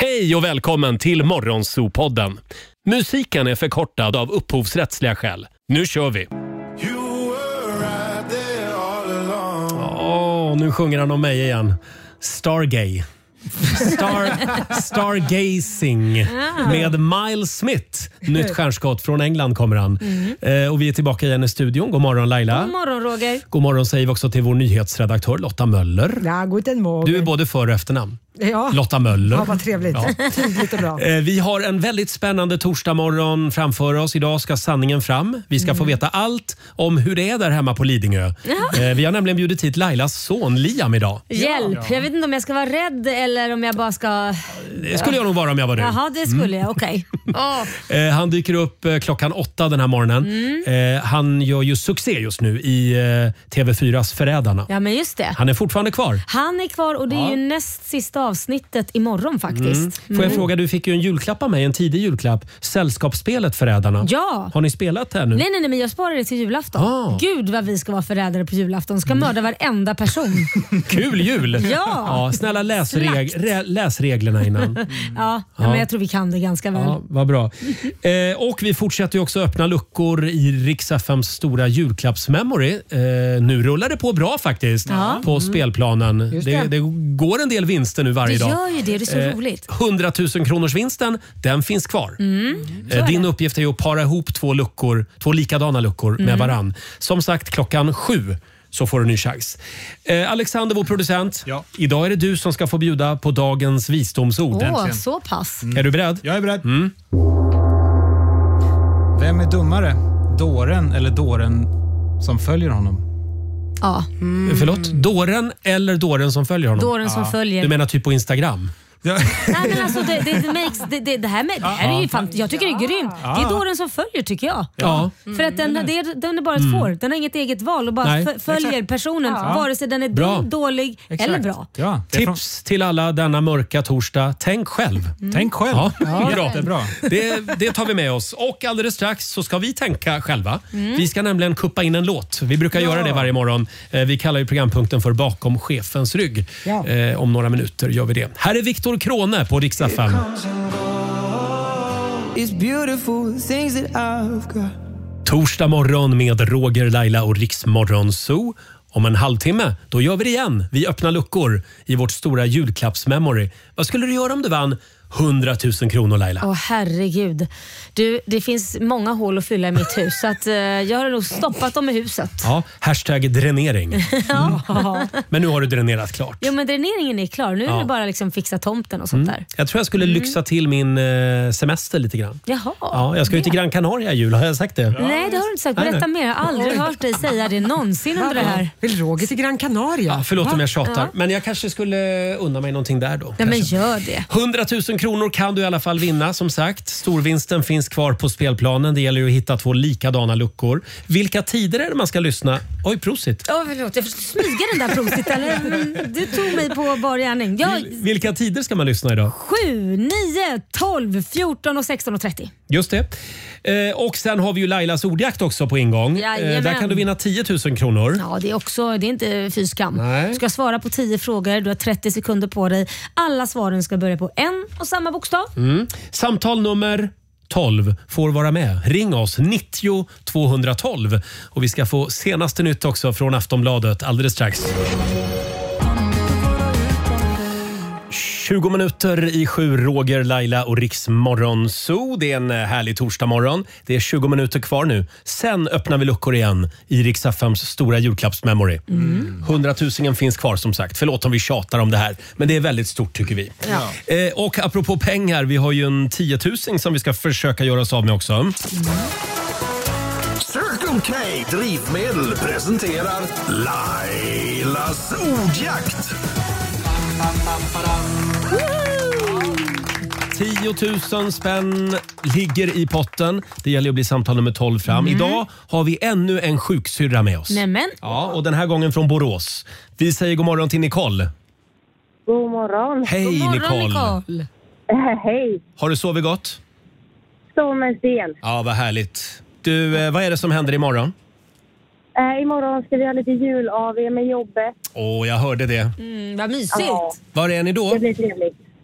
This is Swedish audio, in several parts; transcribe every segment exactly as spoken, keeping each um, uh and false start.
Hej och välkommen till Morgonzoo-podden. Musiken är förkortad av upphovsrättsliga skäl. Nu kör vi! Åh, oh, nu sjunger han om mig igen. Stargay. Star, stargazing med Miles Smith. Nytt stjärnskott från England kommer han. Mm. Eh, och vi är tillbaka igen i studion. God morgon Laila. God morgon Roger. God morgon säger vi också till vår nyhetsredaktör Lotta Möller. Ja, guten morgen. Du är både för- och efternamn. Ja. Lotta Möller. Ja, vad trevligt. Ja. Tydligt och bra. Eh, vi har en väldigt spännande torsdagmorgon framför oss. Idag ska sanningen fram. Vi ska mm. få veta allt om hur det är där hemma på Lidingö. Ja. Eh, vi har nämligen bjudit hit Lailas son Liam idag. Hjälp, ja. Jag vet inte om jag ska vara rädd eller om jag bara ska... Det skulle jag nog vara om jag var du. Jaha, det skulle jag. Okej. Okay. Oh. Eh, han dyker upp eh, klockan åtta den här morgonen. Mm. Eh, han gör ju succé just nu i eh, T V fyras Förrädarna. Ja, men just det. Han är fortfarande kvar. Han är kvar och det är ja. ju näst sista avsnittet imorgon faktiskt. Mm. Får jag mm. fråga, du fick ju en julklapp av mig, en tidig julklapp. Sällskapsspelet Förrädarna. Ja. Har ni spelat det här nu? Nej, nej, nej, men jag sparar det till julafton. Ah. Gud vad vi ska vara förrädare på julafton. Ska mörda varenda person. Kul jul! Ja. ja snälla läs, reg- re- läs reglerna innan. Mm. Ja, ja, men jag tror vi kan det ganska väl. Ja, vad bra. Eh, och vi fortsätter ju också öppna luckor i Rix F M:s stora julklappsmemory. Eh, nu rullar det på bra faktiskt ja. på mm. spelplanen. Det. Det, det går en del vinster nu varje det dag. Det gör ju det, det är så eh, roligt. hundratusen kronors vinsten, den finns kvar. Mm. Eh, din uppgift är att para ihop två luckor, två likadana luckor mm. med varann. Som sagt, klockan sju så får du en ny chans. Eh, Alexander, vår producent. Ja. Idag är det du som ska få bjuda på dagens visdomsord. Åh, så pass. Mm. Är du beredd? Jag är beredd. Mm. Vem är dummare? Dåren eller dåren som följer honom? Ja. Mm. Förlåt? Dåren eller dåren som följer honom? Dåren som ja. följer. Du menar typ på Instagram? Ja. Nej, men alltså det, det, det, makes, det, det, det här, med, det här är ju fan, jag tycker det är grymt. Det är dåren som följer tycker jag. Ja. För att den, det, den är bara ett mm. får. Den har inget eget val och bara f- följer Exakt. personen ja. vare sig den är bra. dum, dålig Exakt. eller bra. Ja, Tips till alla denna mörka torsdag. Tänk själv. Mm. Tänk själv. Ja, ja, bra. Det är bra. Det, det tar vi med oss. Och alldeles strax så ska vi tänka själva. Mm. Vi ska nämligen kuppa in en låt. Vi brukar ja. göra det varje morgon. Vi kallar ju programpunkten för Bakom chefens rygg. Ja. Eh, om några minuter gör vi det. Här är Viktor Krone på Rix F M. Torsdag morgon med Roger, Laila och Rix Morgonzoo. Om en halvtimme, då gör vi det igen. Vi öppnar luckor i vårt stora julklappsmemory. Vad skulle du göra om du vann hundratusen kronor, Laila? Åh herregud. Du, det finns många hål att fylla i mitt hus. Så att, eh, jag har nog stoppat dem i huset. Ja, hashtag dränering. Ja. Men nu har du dränerat klart. Jo, men dräneringen är klar. Nu är ja. det bara liksom fixa tomten och sånt mm. där. Jag tror jag skulle lyxa till min eh, semester lite grann. Jaha. Ja, jag ska ju till Gran Canaria i jul, har jag sagt det? Ja. Nej, det har du inte sagt. Berätta mer. Jag har aldrig hört dig säga det någonsin under det här. Vill Roger till Gran Canaria? Ja, förlåt om jag tjatar. Ja. Men jag kanske skulle unna mig någonting där då. Ja, men gör det. hundratusen kronor kan du i alla fall vinna, som sagt. Storvinsten finns kvar på spelplanen. Det gäller ju att hitta två likadana luckor. Vilka tider är det man ska lyssna? Oj, prosit. Åh, oh, förlåt. Jag försökte smyga den där prosit. Eller, du tog mig på bar gärning. Jag... Vil- vilka tider ska man lyssna idag? sju, nio, tolv, fjorton och sexton och trettio. Just det. Eh, och sen har vi ju Lailas ordjakt också på ingång. Eh, där kan du vinna tio tusen kronor. Ja, det är också, det är inte fy skam. Nej. Du ska svara på tio frågor. Du har trettio sekunder på dig. Alla svaren ska börja på en och samma bokstav. Mm. Samtal nummer tolv får vara med. Ring oss nittio tvåhundratolv och vi ska få senaste nytt också från Aftonbladet alldeles strax. tjugo minuter i sju, Roger, Laila och Rix Morgonzoo. Det är en härlig torsdagmorgon. Det är tjugo minuter kvar nu. Sen öppnar vi luckor igen i Rix F M:s stora julklappsmemory. Mm. hundratusingen finns kvar som sagt. Förlåt om vi tjatar om det här, men det är väldigt stort tycker vi. Ja. Eh, och apropå pengar, vi har ju en tiotusing som vi ska försöka göra oss av med också. Mm. Circle K Drivmedel presenterar Lailas ordjakt. tio tusen spänn ligger i potten. Det gäller att bli samtal nummer tolv fram. Mm. Idag har vi ännu en sjuksyrra med oss. Nämen. Ja, och den här gången från Borås. Vi säger god morgon till Nicole. God morgon. Hej god morgon, Nicole. Nicole. Äh, hej. Har du sovit gott? Som en sten. Ja, vad härligt. Du, eh, vad är det som händer imorgon? Äh, imorgon ska vi ha lite jul-A V med jobbet. Åh, jag hörde det. Mm, vad mysigt. Ja. Var är ni då? Det blir trevligt.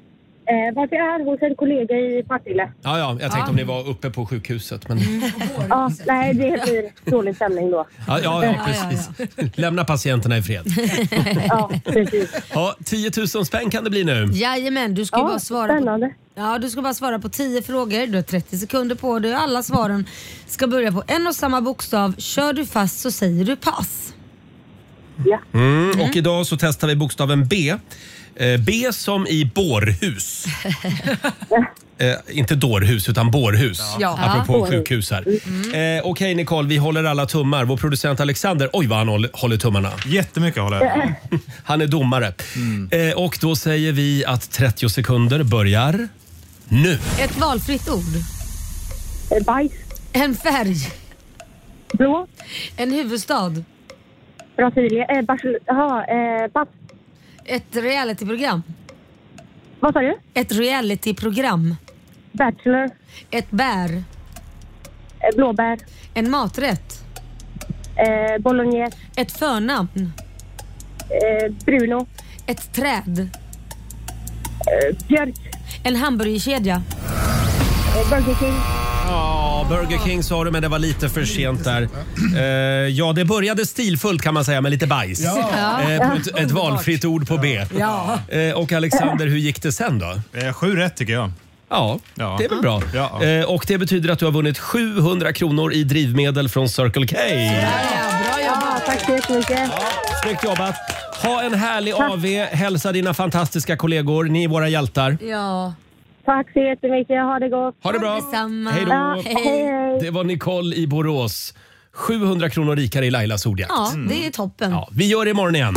Eh, vart jag är hos en kollega i Partille. Ja, ja, jag tänkte ja. om ni var uppe på sjukhuset. Men... Mm. Ja, nej, det blir dålig stämning då. Ja, ja, ja precis. Lämna patienterna i fred. Ja, precis. Ja, tio tusen spänn kan det bli nu. Jajamän, du ska ja, bara svara spännande. på, ja, du ska bara svara på tio frågor. Du har trettio sekunder på dig. Alla svaren ska börja på en och samma bokstav. Kör du fast så säger du pass. Ja. Mm, och idag så testar vi bokstaven B. B som i bårhus. eh, inte dårhus utan bårhus. Ja. Apropå ja. sjukhus här. Mm. Eh, Okej okay, Nicole, vi håller alla tummar. Vår producent Alexander, oj vad han håller, håller tummarna. Jättemycket håller jag. Han är domare. Mm. Eh, och då säger vi att trettio sekunder börjar nu. Ett valfritt ord. Eh, bajs. En färg. Blå. En huvudstad. Brasilien. Eh, Barcelona. Jaha, eh, pass. Ett realityprogram. Vad sa du? Ett realityprogram. Bachelor. Ett bär. Eh, blåbär. En maträtt. Eh, bolognese. Ett förnamn. Eh, Bruno. Ett träd. Eh, björk. En hamburgerkedja. Eh, Burger King. Ja, Burger King sa du, men det var lite för sent där. Uh, ja, det började stilfullt kan man säga med lite bajs. Ja. Uh, på ett, ett valfritt ord på B. Ja. Uh, och Alexander, hur gick det sen då? Uh, sju rätt tycker jag. Ja, ja, det är väl bra. Ja. Uh, och det betyder att du har vunnit sjuhundra kronor i drivmedel från Circle K. Ja, bra jobbat. Tack så jättemycket. Ja, snyggt jobbat. Ha en härlig A V. Hälsa dina fantastiska kollegor. Ni är våra hjältar. Ja. Tack så jättemycket. Ha det gott. Ha det bra. Hej då. Ja, hej, hej. Det var Nicole i Borås. sjuhundra kronor rikare i Lailas ordjakt. Ja, det är toppen. Ja, vi gör det imorgon igen.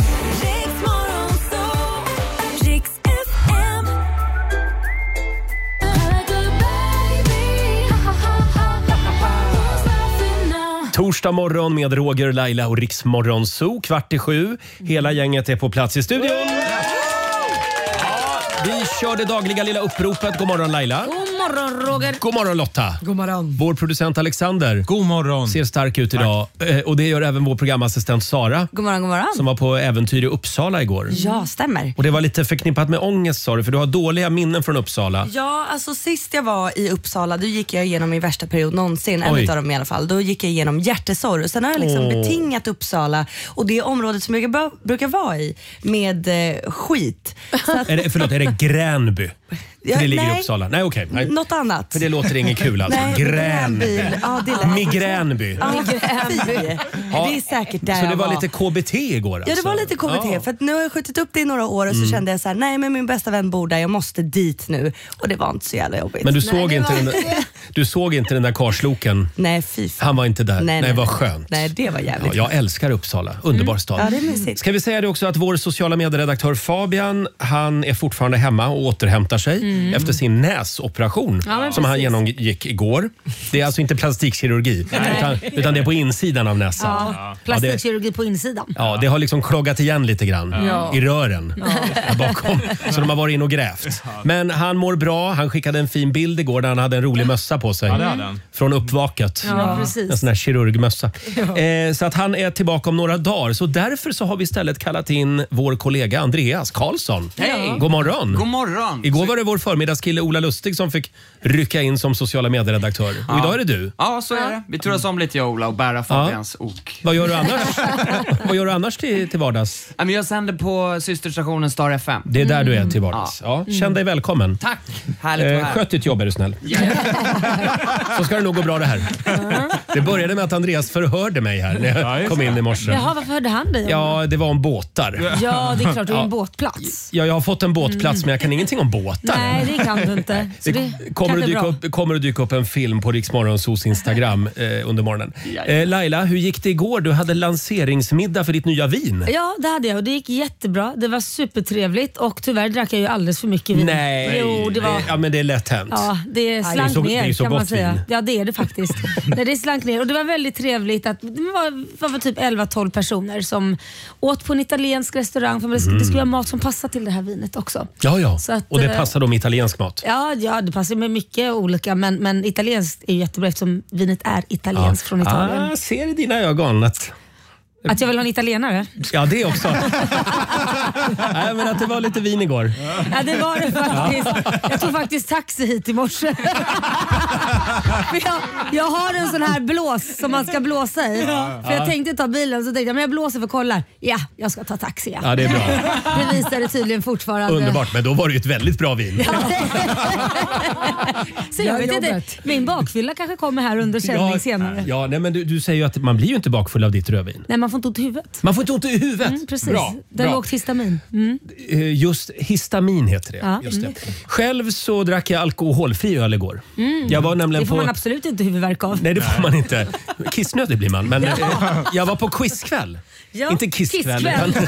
Torsdag morgon med Roger, Laila och Rix Morgon Zoo. Kvart i sju. Hela gänget är på plats i studion. Vi kör det dagliga lilla uppropet. God morgon Laila. God morgon Roger. God morgon Lotta. God morgon. Vår producent Alexander. God morgon. Ser stark ut idag. Eh, Och det gör även vår programassistent Sara. God morgon, god morgon. Som var på äventyr i Uppsala igår. Ja, stämmer. Och det var lite förknippat med ångest sa du, för du har dåliga minnen från Uppsala. Ja, alltså sist jag var i Uppsala då gick jag igenom min värsta period någonsin. Oj. En av dem i alla fall. Då gick jag igenom hjärtesorg. Och sen har jag liksom Åh. betingat Uppsala och det området som jag b- brukar vara i med eh, skit. Så att, Är det, förlåt, är det Gränby? Ja, För det ligger nej. i Uppsala. Nej, okej. Nej. något annat. För det låter inget kul alltså. Nej, Gränby. Gränby. Ja, det lät- Migränby. Ja, Gränby. Ja. Det är säkert där Så det jag var var. lite K B T igår alltså? Ja, det var lite K B T. Ja. För att nu har jag skjutit upp det i några år och så kände jag så här: nej men min bästa vän bor där, jag måste dit nu. Och det var inte så jävla jobbigt. Men du såg, det inte var den, inte det. du såg inte den där karsloken? Nej, fy fan. Han var inte där. Nej, nej, vad nej. skönt. Nej, det var jävligt. Ja, jag älskar Uppsala. Underbar stad. Ja, det är mysigt. Ska vi säga det också att vår sociala medieredaktör Fabian, han är fortfarande hemma och återhämtar sig efter sin näsoperation Ja, men som han precis. genomgick igår. Det är alltså inte plastikkirurgi utan, utan det är på insidan av näsan. Ja, Ja, det, plastikkirurgi på insidan. ja, det har liksom kloggat igen lite grann Ja. i rören där bakom. Så de har varit in och grävt. Men han mår bra. Han skickade en fin bild igår där han hade en rolig mössa på sig. Ja, det hade han. Från uppvaket. Ja, precis. En sån här kirurgmössa. Eh, så att han är tillbaka om några dagar. Så därför så har vi istället kallat in vår kollega Andreas Karlsson. Hej! God morgon. God morgon! Igår var det vår förmiddagskille Ola Lustig som fick rycka in som sociala medieredaktör. Och idag är det du. Ja, så är det. Vi turas om lite jag och Ola och bära Fabians ok. Vad gör du annars? Vad gör du annars till, till vardags? Ja, men jag sänder på systerstationen Star F M. Det är där du är till vardags. Ja, känn dig välkommen. Tack! Härligt att vara Eh, här. sköt ditt jobb är du snäll. Så ska det nog gå bra det här. Det började med att Andreas förhörde mig här när jag just kom in i morse. Jaha, varför hörde han dig om? Ja, det var om båtar. Ja, det är klart. Du är Ja. en båtplats. Ja, jag har fått en båtplats men jag kan ingenting om båtar. Nej, det kan du inte. Så det, Det kommer, att kanske dyka bra. upp, kommer att dyka upp en film på Rix Morgonzoos Instagram eh, under morgonen. Eh, Laila, hur gick det igår? Du hade lanseringsmiddag för ditt nya vin. Ja, det hade jag och det gick jättebra. Det var supertrevligt och tyvärr drack jag ju alldeles för mycket vin. Nej, Jo, det var... ja, men det är lätt hänt. Ja, det slank det är så- ner det är så kan man gott säga. vin. Ja, det är det faktiskt. Nej, det slank ner och det var väldigt trevligt att det var, var, var typ elva tolv personer som åt på en italiensk restaurang. För det, det skulle vara mat som passar till det här vinet också. Ja, ja. Så att, och det eh, passar då med italiensk mat. Ja, ja, det passar med mycket olika men, men italienskt är ju jättebra eftersom vinet är italienskt från Italien. Ah, ser i dina ögon att Att jag vill ha en italienare? Ja, det också. Nej, men att det var lite vin igår. Ja, det var det faktiskt. Jag tog faktiskt taxi hit i morse. För jag, jag har en sån här blås som man ska blåsa i. För jag tänkte ta bilen, så tänkte jag, men jag blåser för kolla. Ja, jag ska ta taxi. Ja, ja det är bra. Det visar det tydligen fortfarande. Underbart, men då var det ju ett väldigt bra vin. Ja. Så jag vet inte, min bakfylla kanske kommer här under sändning ja, senare. Ja, nej, men du, du säger ju att man blir ju inte bakfull av ditt rödvin. Nej, man får inte ont i huvudet. Man får inte ont i huvudet? Mm, precis. Bra, det är bra. lågt histamin. Mm. Just histamin heter det. Ja, Just det. mm. Själv så drack jag alkoholfri öl igår. Mm. Jag var nämligen det får på... man absolut inte huvudvärk av. Nej, det får man inte. Kissnödig blir man. Men Ja. eh, jag var på quizkväll. Ja, Inte kisskväll. kisskväll. Utan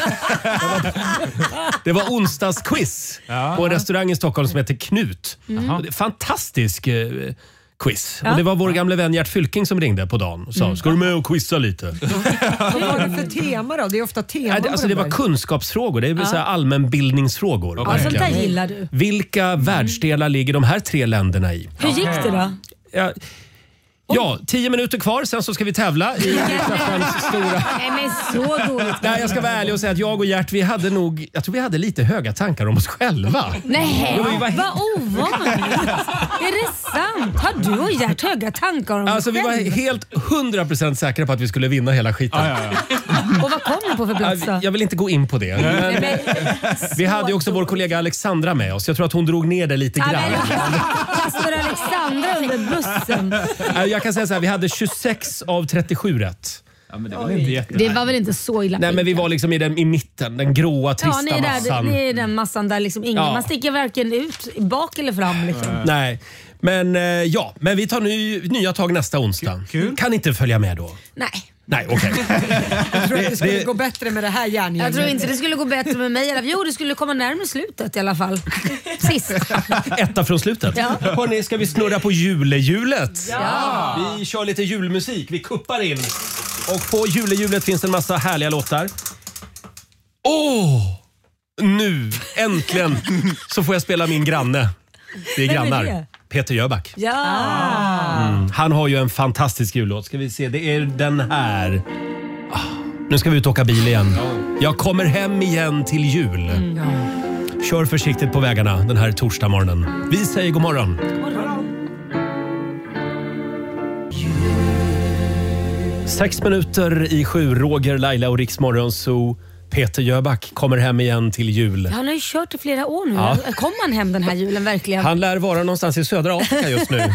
det var onsdagsquiz Ja. på en restaurang i Stockholm som heter Knut. Mm. Fantastisk eh, quiz. Ja. Och det var vår gamla vän Gert Fylking som ringde på dagen och sa, Mm. ska du med och quizza lite? Vad var det för tema då? Det är ofta tema. Nej, det, alltså, det var kunskapsfrågor. Det är ja. så här allmänbildningsfrågor. Ja, sånt där gillar du. Vilka världsdelar ligger de här tre länderna i? Hur gick det då? Ja, ja, tio minuter kvar, sen så ska vi tävla i Riksdagens stora... Nej, men så dåligt. Nej, jag ska vara ärlig och säga att jag och Gert, vi hade nog, jag tror vi hade lite höga tankar om oss själva. Nej, Jo, vi var he- vad ovanligt. Är det sant? Har du och Gert höga tankar om Alltså vi var själva? helt hundra procent säkra på att vi skulle vinna hela skiten. Ja, ja, ja. Och vad kom ni på för plats då? Jag, jag vill inte gå in på det. Men Nej, men- vi hade ju också vår kollega Alexandra med oss. Jag tror att hon drog ner det lite Ja, grann. men- Kastar Alexandra under bussen. Jag kan säga så här, vi hade tjugosex av trettiosju rätt. Ja, men det var inte jätte... Det var väl inte så illa. Nej, men vi var liksom i, den, i mitten, den gråa, trista Ja, ni är, där, massan. ni är den massan där liksom ingen, Ja. man sticker varken ut, bak eller fram. Liksom. Nej, men eh, ja, men vi tar ny, nya tag nästa onsdag. Kul. Kan inte följa med då? Nej. Nej, okej. Jag tror att det skulle det- gå bättre med det här järngänget. Jag tror inte det skulle gå bättre med mig. Eller- Jo, det skulle komma närmare slutet i alla fall. Sist. Etta från slutet. Ja. Hörrni, ska vi snurra på julehjulet? Ja. Vi kör lite julmusik. Vi kuppar in. Och på julehjulet finns en massa härliga låtar. Åh! Nu, äntligen, så får jag spela min granne. Vi är Vem är grannar. det? Peter Jöback. Ja. Mm. Han har ju en fantastisk jullåt. Ska vi se, det är den här. Ah, nu ska vi ut och åka bil igen. Jag kommer hem igen till jul. Kör försiktigt på vägarna den här torsdag morgonen. Vi säger god morgon. Sex minuter i sju. Roger, Laila och Riks Morgonzoo. Peter Jöback kommer hem igen till jul. Han har ju kört i flera år nu. Ja. Kom han hem den här julen verkligen? Han lär vara någonstans i södra Afrika just nu.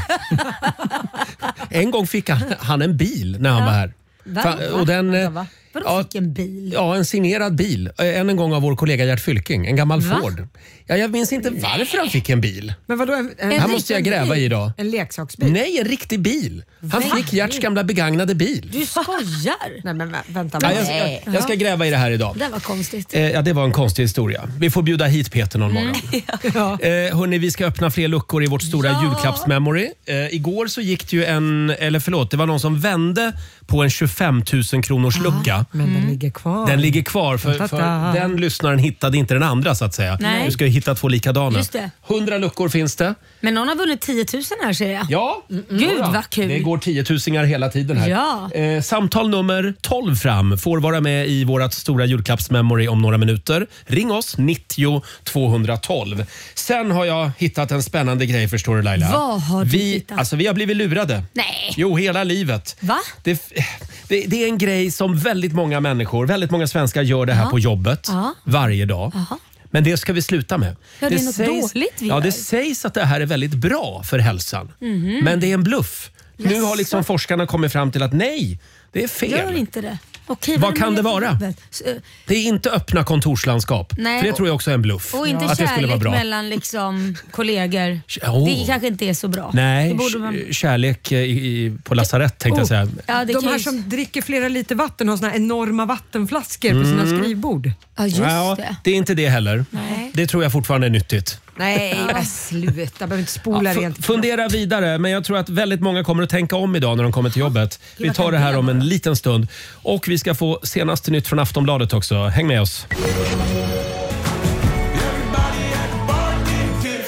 En gång fick han, han en bil när han var här. Va? Fa- och den, Vänta, va? Vadå ja, fick en bil? Ja, en signerad bil. Än en gång av vår kollega Gert Fylking. En gammal Va? Ford. Ja, jag minns inte varför han fick en bil. Men vadå? En, en, En Här måste jag gräva i idag. En leksaksbil? Nej, en riktig bil. Han fick Gerts gamla begagnade bil. Du skojar? Nej men vä- vänta. Ja, vad- jag, jag, jag ska gräva i det här idag. Det var konstigt. Eh, ja, det var en konstig historia. Vi får bjuda hit Peter någon morgon. Ja. Eh, hörni, vi ska öppna fler luckor i vårt stora Ja. julklappsmemory. Eh, igår så gick det ju en, eller förlåt, det var någon som vände på en tjugofem tusen kronors lucka. Men den ligger kvar. Den ligger kvar för, för Ta-ta. den lyssnaren hittade inte den andra så att säga. Nej. Du ska ju hitta två likadana. Just det. hundra luckor finns det. Men någon har vunnit tio tusen här ser jag. Ja, Gud jodå. vad kul. Det går tiotusingar hela tiden här. Ja. Eh, samtal nummer tolv fram får vara med i vårt stora julklappsmemory om några minuter. Ring oss, nittio tvåhundratolv. Sen har jag hittat en spännande grej förstår du Laila. Vad har du vi, hittat? Alltså, vi har blivit lurade. Nej. Jo, hela livet. Va? Det, det, det är en grej som väldigt många människor, väldigt många svenskar gör det här Ja. på jobbet Ja. varje dag. Jaha. Men det ska vi sluta med. Ja, det är något dåligt vi Ja, gör. det sägs att det här är väldigt bra för hälsan. Men det är en bluff. Nu har liksom Jaså? forskarna kommit fram till att nej, det är fel. Gör inte det. Okej, Vad är kan med det på vara? jobbet? Så, eh, Det är inte öppna kontorslandskap. Nej, för det och- tror jag också är en bluff. Och inte att det skulle vara kärlek bra. mellan liksom kollegor. Oh. Det kanske inte är så bra. Nej, Det borde man... k- kärlek i, i, på lasarett tänkte jag Oh. säga. Ja, det De kan här ju... som dricker flera liter vatten har såna här enorma vattenflaskor på sina skrivbord. Ja, just Ja, det. det är inte det heller. Nej. Det tror jag fortfarande är nyttigt. Nej, men sluta. Jag behöver inte spola F- rent. fundera vidare, men jag tror att väldigt många kommer att tänka om idag när de kommer till jobbet. Vi vad tar kan det här det om en vara? liten stund. Och vi ska få senaste nytt från Aftonbladet också. Häng med oss.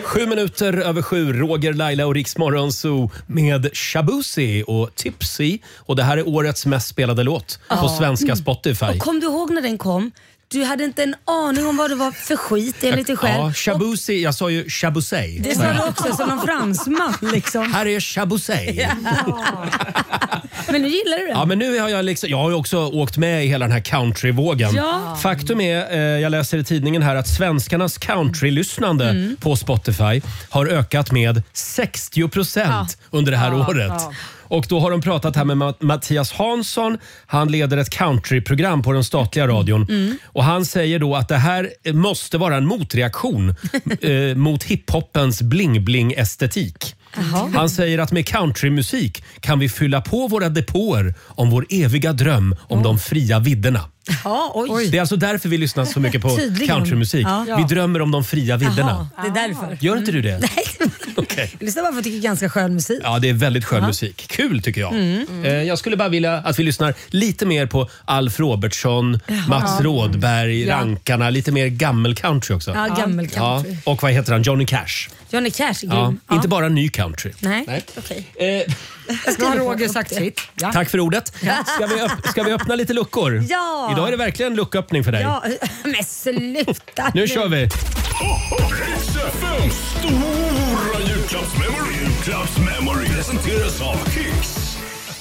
Sju minuter över sju, Roger, Laila och Rix Morgonzoo med Shabuzi och Tipsy. Och det här är årets mest spelade låt på Ja. svenska Spotify. Och kom du ihåg när den kom? Du hade inte en aning om vad det var för skit enligt dig själv. Ja, Shabuzi, jag sa ju Shabusey. Det sa du också som någon fransman liksom. Här är Shabusey. Ja. Men nu gillar du det. Ja, men nu har jag liksom, jag har ju också åkt med i hela den här countryvågen. Ja. Faktum är, eh, jag läser i tidningen här att svenskarnas countrylyssnande Mm. på Spotify har ökat med sextio procent under det här Ja, året. ja. Och då har de pratat här med Ma- Mattias Hansson. Han leder ett countryprogram på den statliga radion. Mm. Och han säger då att det här måste vara en motreaktion eh, mot hiphoppens bling-bling-estetik. Jaha. Han säger att med countrymusik kan vi fylla på våra depåer om vår eviga dröm om de fria vidderna. Ja, oj. Det är alltså därför vi lyssnar så mycket på Tydligen. countrymusik. Ja. Vi drömmer om de fria vidderna. Jaha, det är därför. Gör inte du det? Nej, Okej. jag lyssnar bara för att jag tycker det är ganska skön musik. Ja, det är väldigt skön Ja. musik. Kul tycker jag. Mm. Eh, Jag skulle bara vilja att vi lyssnar lite mer på Alf Robertsson, Mats Ja. Rådberg, Ja. Rankarna. Lite mer gammel country också. Ja, gammel country. Ja. Och vad heter han? Johnny Cash. Johnny Cash är Ja. grym. Inte bara ny country. Nej, Nej. okej. Eh, Nu har Roger sagt sitt. Ja. Tack för ordet. Ska vi, öpp- ska vi öppna lite luckor? Ja. Idag är det verkligen lucköppning för dig. Ja, men sluta Nu kör vi. Rix F M stora julklappsmemory. Julklappsmemory presenteras av Kicks.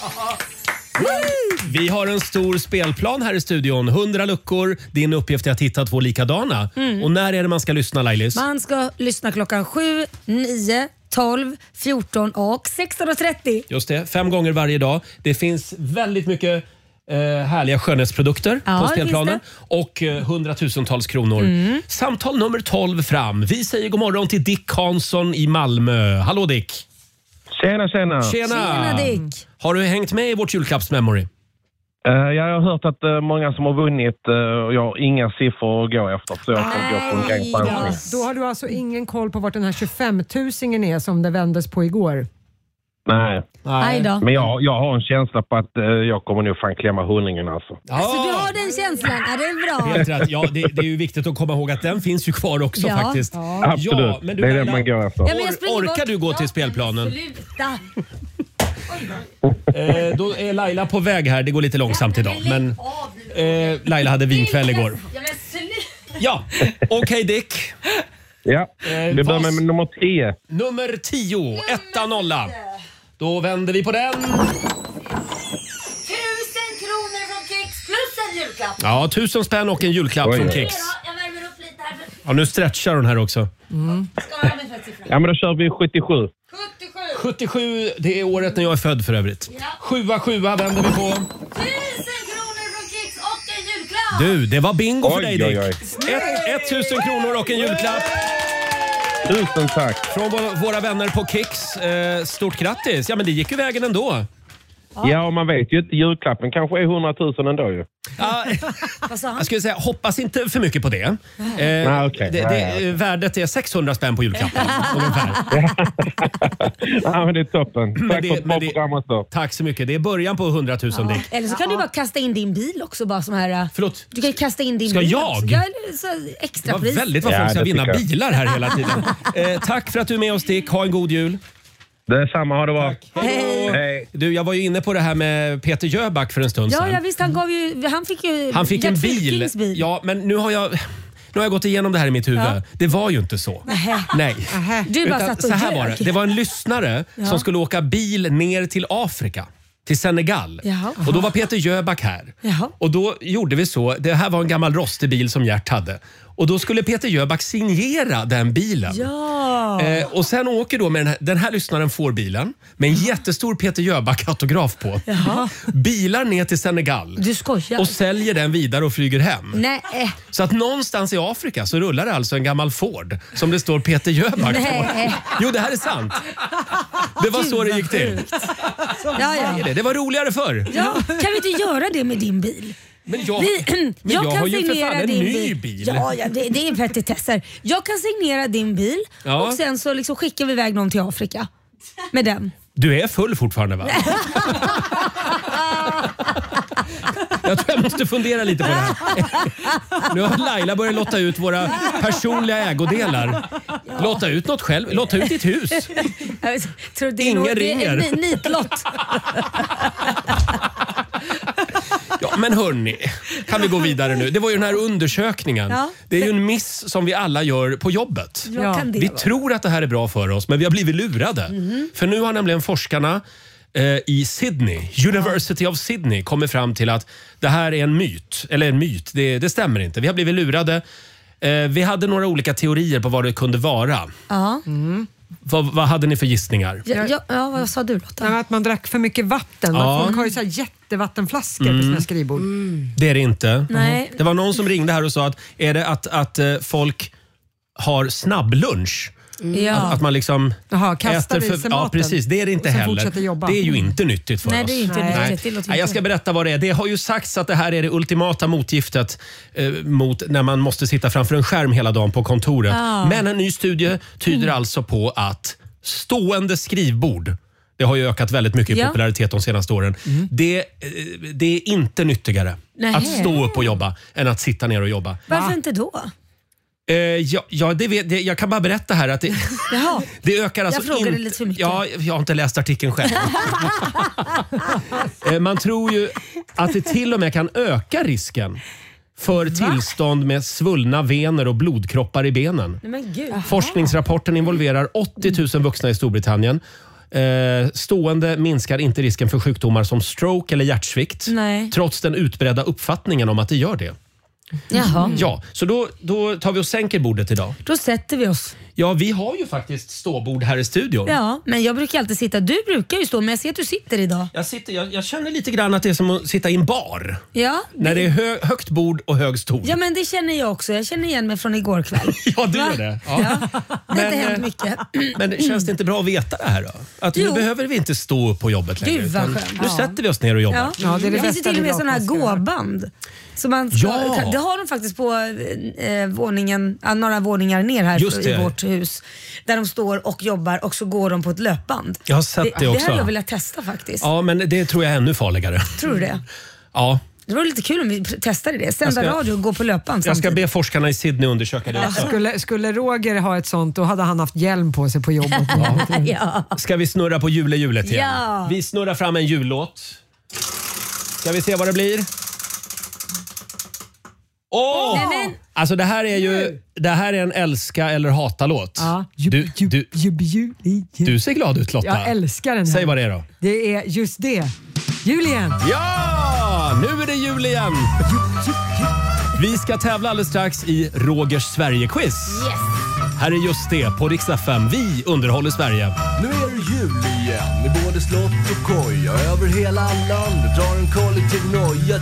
Vi har en stor spelplan här i studion. hundra luckor. Din uppgift är att hitta två likadana. Mm. Och när är det man ska lyssna, Lailis? Man ska lyssna klockan sju, nio, tolv, fjorton och sexton och trettio. Just det, fem gånger varje dag. Det finns väldigt mycket eh, härliga skönhetsprodukter Ja, på det spelplanen. finns Och eh, hundratusentals kronor. Mm. Samtal nummer tolv fram. Vi säger god morgon till Dick Hansson i Malmö. Hallå Dick! Tjena, tjena. Tjena! Tjena, Dick. Har du hängt med i vårt julklappsmemory? Uh, jag har hört att uh, många som har vunnit, uh, och jag har inga siffror att gå efter, så jag får gå på en ren chansning. Då har du alltså ingen koll på vart den här tjugofem-tusingen är som det vändes på igår? Nej. Aj då. Men jag, jag har en känsla på att uh, jag kommer nog fan klämma hundringen alltså. Så du har den känslan? Ja, det är bra. Helt rätt. Ja, det, det är ju viktigt att komma ihåg att den finns ju kvar också Ja. faktiskt. Ja. Absolut. men du, det är det Laila, man går efter. Ja, men jag springer Or- orkar bort. du gå till Ja, spelplanen? Sluta. Eh, då är Laila på väg här. Det går lite långsamt idag. Men eh, Laila hade vinkväll igår. Ja, men sluta. Ja, okej Dick. Ja, vi börjar med nummer tio. Nummer tio, etta nolla. Då vänder vi på den. Tusen kronor från Kicks plus en julklapp. Ja, tusen spänn och en julklapp Oj. från Kicks. Jag värmer upp lite här. Ja, nu stretchar hon här också. Ska jag ha min tvättsiffra? Ja, men då kör vi sjuttiosju. sjuttiosju. sjuttiosju, det är året när jag är född för övrigt. Ja. Sjua, sjua vänder vi på. Tusen kronor från Kicks och en julklapp. Du, det var bingo för Oj, dig Dick. oj, oj. Ett, ett tusen kronor och en julklapp. Tusen tack. Från våra- våra vänner på Kicks. Eh, stort grattis. Ja, men det gick ju vägen ändå. Ja, man vet ju inte. Julklappen kanske är hundratusen ändå ju. Ja, Vad sa han? jag skulle säga, hoppas inte för mycket på det. Eh, Nej, okej. det, Nej, det okej. värdet är sexhundra spänn på julklappen. ungefär. Ja, men det är toppen. Tack det- för ett bra men det- program också. Tack så mycket. Det är början på hundratusen Dick. Eller så kan du bara kasta in din bil också. Bara som här, äh, Förlåt? du kan ju kasta in din Ska bil jag? också. Ja, så Det extra var pris. väldigt vad Ja, folk ska det vinna tycker jag. bilar här hela tiden. Eh, tack för att du är med oss Dick. Ha en god jul. Detsamma, ha det bra. Hej. Hej. Du, jag var ju inne på det här med Peter Jöback för en stund Ja, sedan. ja, visst. Han, gav ju, han fick ju Han fick en Gert bil. Fylkings bil. Ja, men nu har jag... Nu har jag gått igenom det här i mitt huvud. Ja. Det var ju inte så. Nähä. Nej. Du bara Utan satt och så här ljög. var det. Det var en lyssnare Ja. som skulle åka bil ner till Afrika. Till Senegal. Jaha. Och då var Peter Jöback här. Jaha. Och då gjorde vi så. Det här var en gammal rostig bil som Gert hade. Och då skulle Peter Jöback signera den bilen. Ja. Eh, och sen åker då med den här, den här lyssnaren får bilen med en jättestor Peter Jöback-autograf på. Jaha. Bilar ner till Senegal. Du skojar. Och säljer den vidare och flyger hem. Nej. Så att någonstans i Afrika så rullar det alltså en gammal Ford som det står Peter Jöback på. Nej. Jo, det här är sant. Det var så det gick till. Ja, ja. Det, det var roligare förr. Ja, kan vi inte göra det med din bil? Men jag, Vi, men jag, jag kan har ju för signera fan en din ny bil. Ja, ja det, det är petitesser. Jag kan signera din bil Ja. och sen så liksom skickar vi iväg någon till Afrika med den. Du är full fortfarande va? Jag tror jag måste fundera lite på det här. Nu har Laila börjat lotta ut våra personliga ägodelar. Lotta ut något själv. Lotta ut ditt hus. Jag tror det är Ingen nog, ringer. Det är en nitlott. Ja, men hörni, kan vi gå vidare nu? Det var ju den här undersökningen. Ja. Det är ju en miss som vi alla gör på jobbet. Vad kan det Vi vara? tror att det här är bra för oss, men vi har blivit lurade. Mm. För nu har nämligen forskarna eh, i Sydney, University of Sydney, kommit fram till att det här är en myt. Eller en myt, det, det stämmer inte. Vi har blivit lurade. Eh, vi hade några olika teorier på vad det kunde vara. Ja. Vad, vad hade ni för gissningar? Ja, ja, ja, vad sa du Lotta? Nej, att man drack för mycket vatten. Ja. Folk har ju så här jättevattenflaskor Mm. på sina skrivbord. Det är det inte. Nej. Det var någon som ringde här och sa att är det att, att eh, folk har snabblunch? Ja. Att, att man liksom Jaha, kastar äter i sig Ja, maten precis. Det är det inte och sen heller. fortsätter jobba. Det är ju inte nyttigt för Nej, oss. det är inte Nej. nyttigt. Det låter Nej, jag inte- ska berätta vad det är. Det har ju sagts att det här är det ultimata motgiftet eh, mot när man måste sitta framför en skärm hela dagen på kontoret. Ah. Men en ny studie tyder alltså på att stående skrivbord, det har ju ökat väldigt mycket i Ja. popularitet de senaste åren. Det, eh, det är inte nyttigare Nej. att stå upp och jobba än att sitta ner och jobba. Varför inte då? Eh, ja, ja det vet, det, jag kan bara berätta här att det, Jaha. det ökar alltså Jag frågade inte- lite för mycket. Ja, jag har inte läst artikeln själv. eh, man tror ju att det till och med kan öka risken för tillstånd med svullna vener och blodkroppar i benen. Nej, men gud. Forskningsrapporten involverar åttio tusen vuxna i Storbritannien. Eh, stående minskar inte risken för sjukdomar som stroke eller hjärtsvikt. Nej. Trots den utbredda uppfattningen om att det gör det. Jaha. Ja, så då, då tar vi och sänker bordet idag. Då sätter vi oss. Ja, vi har ju faktiskt ståbord här i studion. Ja, men jag brukar alltid sitta. Du brukar ju stå, men jag ser att du sitter idag. Jag, sitter, jag, jag känner lite grann att det är som att sitta i en bar. Ja, När det är hö, högt bord och hög stol. ja, men det känner jag också. Jag känner igen mig från igår kväll. Ja, du Va? gör det. Ja. Ja, det har inte Men, hänt eh, mycket. Men känns det inte bra att veta det här då? Att nu Jo. behöver vi inte stå upp på jobbet längre. Gud, vad utan skönt. Nu Ja. sätter vi oss ner och jobbar. Ja. Ja, det är det det finns ju bästa till och med vi sådana här ska göra. gåband. Så man ska, Ja. Det har de faktiskt på eh, våningen, ja, några våningar ner här Just det. i vårt hus. Där de står och jobbar och så går de på ett löpband. Jag har sett det också. Det hade jag velat testa faktiskt. Ja, men det tror jag är ännu farligare. Tror du det? Ja. Det var lite kul om vi testade det. Sända Jag ska- radio och gå på löpband Jag ska samtidigt. be forskarna i Sydney undersöka det också. Skulle, skulle Roger ha ett sånt, då hade han haft hjälm på sig på jobbet. Ja. Ska vi snurra på julehjulet igen? Ja. Vi snurrar fram en jullåt. Ska vi se vad det blir? Åh! Nej, men- Alltså det här är ju det här är en älska eller hata-låt. Ja. Du, du, du ser glad ut Lotta. Jag älskar den här. Säg vad det är då. Det är just det. Julien! Ja! Nu är det jul igen! Vi ska tävla alldeles strax i Rogers Sverige-quiz. Yes. Här är just det på Rix F M. Vi underhåller Sverige. Nu är det jul igen i både slott och koja. Över hela landet drar en kollektiv noja.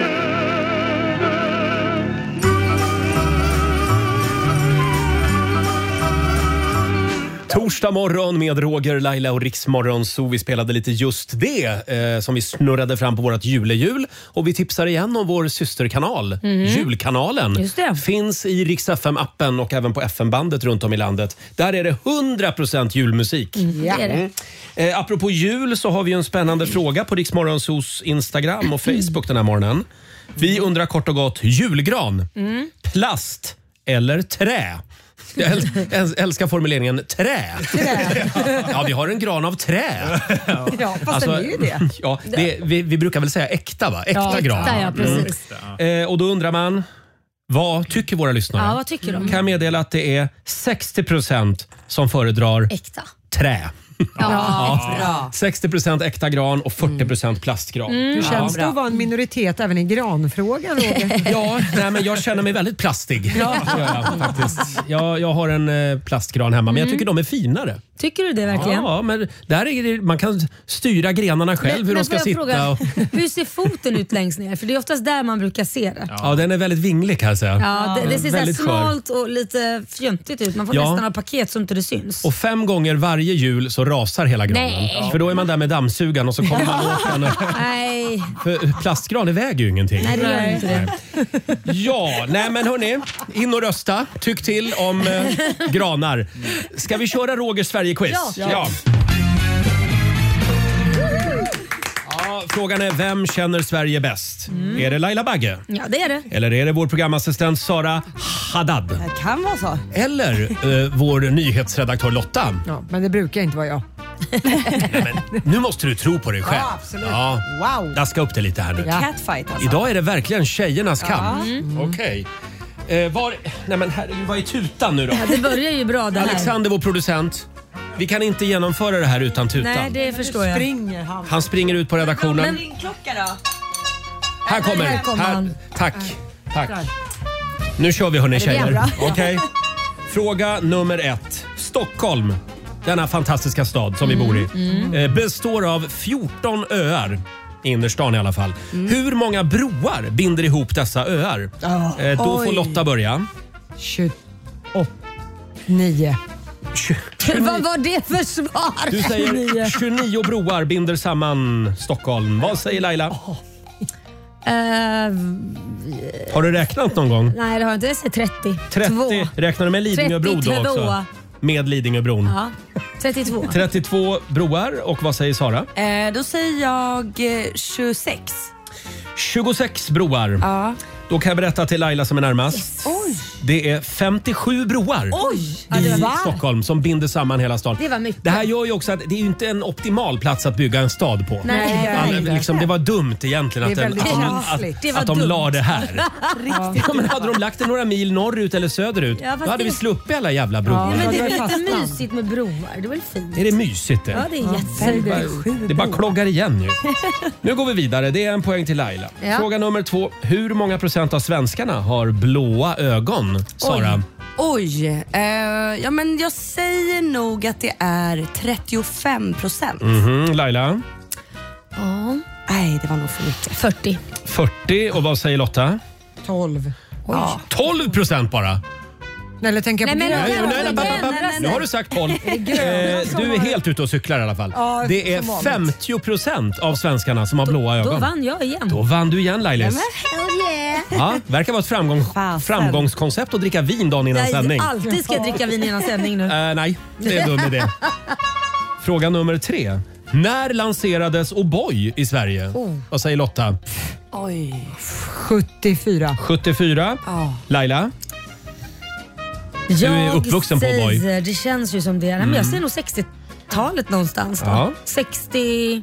Torsdag morgon med Roger, Laila och Rix Morgon, så vi spelade lite just det eh, som vi snurrade fram på vårt julejul. Och vi tipsar igen om vår systerkanal, Julkanalen. Just det. Finns i Rix F M-appen och även på F M-bandet runt om i landet. Där är det hundra procent julmusik. Det är det. Eh, apropå jul så har vi en spännande fråga på Rix Morgonzos Instagram och Facebook den här morgonen. Vi undrar kort och gott, julgran, plast eller trä? Jag äl- äl- älskar formuleringen trä. Ja, vi har en gran av trä. Ja, fast Alltså, den är ju det. Ja, det vi, vi brukar väl säga äkta, va? Äkta Ja, gran. äkta, ja, precis. Eh, och då undrar man, vad tycker våra lyssnare? Ja, vad tycker de? Kan jag meddela att det är sextio procent som föredrar Äkta. trä. Ja. Bra. sextio procent äkta gran och fyrtio procent plastgran. Hur känns det att vara en minoritet även i granfrågan, Roger? Ja, nej, men jag känner mig väldigt plastig. Ja. Gör jag, faktiskt. Jag, jag har en eh, plastgran hemma, men jag tycker de är finare. Tycker du det verkligen? Ja, men där är det, man kan styra grenarna själv hur de ska får jag sitta. fråga, Och, hur ser foten ut längst ner? För det är oftast där man brukar se det. ja, den är väldigt vinglig kan jag säga. Ja, det, det ser så här Väldigt skör. smalt och lite fjuntigt ut. Man får Ja. nästan ha paket så inte det syns. Och fem gånger varje jul så rasar hela granen. Nej. För då är man där med dammsugaren och så kommer man åt den. Nej, För plastgran, det väger ju ingenting. nej det gör inte det. Ja, nej men hörni, in och rösta. Tyck till om eh, granar. Ska vi köra Rogers Sverige-quiz? Ja. ja. Ja, Ja, frågan är vem känner Sverige bäst? Mm. Är det Laila Bagge? Ja, det är det. Eller är det vår programassistent Sara Haddad? Det kan vara så. Eller eh, vår nyhetsredaktör Lotta? Ja, men det brukar inte vara jag. Nej, men, nu måste du tro på dig själv. Ja, absolut. Ja, Wow. daska upp det lite här nu. Ja. Catfight alltså. Idag är det verkligen tjejernas kamp. Mm. Okej. Eh, var, nej men herregud, vad är tutan nu då? Ja, det börjar ju bra det här. Alexander, vår producent. Vi kan inte genomföra det här utan tutan. Nej, det förstår jag. Springer han. Han springer ut på redaktionen. Din klocka då? Här kommer, Här kommer han. Tack. Tack. Nu kör vi hörni det blir tjejer. bra. Okej. Fråga nummer ett. Stockholm, denna fantastiska stad som vi bor i, Mm. eh, består av fjorton öar. I innerstan i alla fall. Hur många broar binder ihop dessa öar? Eh, då får Oj. Lotta börja. tjugoåtta. nio. Vad var det för svar? Du säger tjugonio broar binder samman Stockholm. Vad säger Laila? Eh, Har du räknat någon gång? nej, det har jag inte. Jag säger trettio. trettio. Två. Räknar du med Lidingöbro då trettiotvå. också? Med Lidingöbron. Ja, trettiotvå. trettiotvå broar. Och vad säger Sara? Eh, då säger jag eh, tjugosex. tjugosex broar. Ja. Då kan jag berätta till Laila som är närmast. Oj. Det är femtiosju broar Oj. i Va? Stockholm som binder samman hela stan. Det var mycket. Det här gör ju också att det är ju inte en optimal plats att bygga en stad på. Nej, det är Alla, inte. liksom, det var dumt egentligen Det är att, den, väldigt att, de, känsligt. att, Det var att de dumt. la det här. Ja, men hade de lagt det några mil norrut eller söderut, Ja, fast då hade det- vi sluppit alla jävla broar. Ja, Men det är det väl var lite fastnat. mysigt med broar? Det är väl fint? Är det mysigt det? Ja, det är jättefint. Det bara kloggar igen ju. Nu går vi vidare. Det är en poäng till Laila. Ja. Fråga nummer två. Hur många procent av svenskarna har blåa ögon? Sara? Oj. Eh, ja, men jag säger nog att det är trettiofem procent. Mhm, Laila? Ja, Nej, det var nog för mycket. fyrtio. fyrtio. Och vad säger Lotta? tolv. Ja. tolv procent bara. Eller tänker jag på Nej, men- gröna? Nej, nej, nej, det nej, är nej, gröna. Nu har du sagt tolv. Eh, som Du är har- helt ute och cyklar i alla fall. Ja, Det är som vanligt. femtio procent av svenskarna som har blåa Då ögon. vann jag igen. Då vann du igen Lailis. Hell yeah! Ja, verkar vara ett framgång, Fasen. framgångskoncept att dricka vin dagen innan Nej, sändning. alltid ska jag dricka vin innan sändning nu. Eh, nej, det är en dum idé. Fråga nummer tre. När lanserades O'boy i Sverige? Oh. Vad säger Lotta? Oj. sjuttiofyra. sjuttiofyra. Ja. Laila? Jag är uppvuxen på O'boy. säger, det känns ju som det. Nej, men jag säger nog sextiotalet någonstans. Då. Ja. sextioåtta.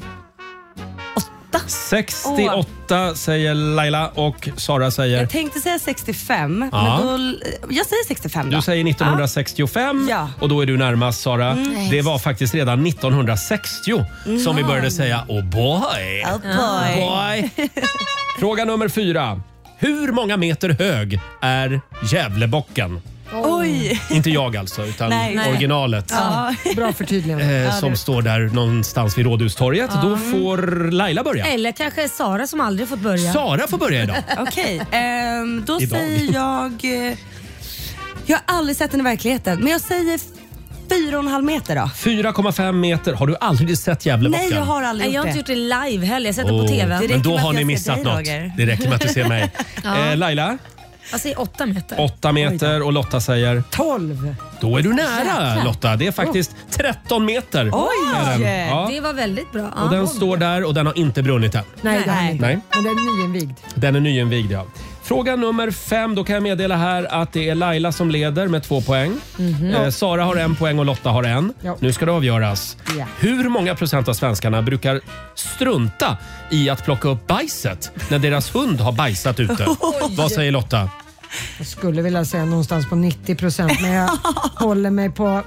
sextioåtta säger Laila och Sara säger... Jag tänkte säga sextiofem, Ja. men då, jag säger sextiofem då. Du säger nittonhundrasextiofem Ja. och då är du närmast Sara. Mm. Det var faktiskt redan nittonhundrasextio som vi började säga oh boy. Oh boy. boy. Fråga nummer fyra. Hur många meter hög är Gävlebocken? Oj. Inte jag alltså, utan Nej. Nej. originalet. Ja. Bra förtydligande. Eh, som står där någonstans vid Rådhustorget. Då får Laila börja. Eller kanske Sara som aldrig fått börja. Sara får börja idag. Okej, ehm, då Idag. säger jag... eh, Jag har aldrig sett den i verkligheten, men jag säger fyra och en halv meter då. fyra komma fem meter. Har du aldrig sett Gävlebocken? Nej, jag har aldrig Nej, jag har gjort inte det. gjort det live heller. Jag har sett det Åh, på T V. Det Men räcker då med har att ni jag missat ser dig, något. Roger. Det räcker med att du ser mig. Ja. eh, Laila, Jag säger åtta meter. åtta meter och Lotta säger... tolv. Då är du nära Jäklar. Lotta. Det är faktiskt tretton meter. Oj! är den. Ja. Det var väldigt bra. Och den står där och den har inte brunnit än. Nej, det har Nej. ni inte. Nej. Men den är nyinvigd. Den är nyinvigd, ja. Fråga nummer fem. Då kan jag meddela här att det är Laila som leder med två poäng. Eh, Sara har en poäng och Lotta har en. Ja. Nu ska det avgöras. Ja. Hur många procent av svenskarna brukar strunta i att plocka upp bajset när deras hund har bajsat ute? Vad säger Lotta? Jag skulle vilja säga någonstans på nittio procent, men jag håller mig på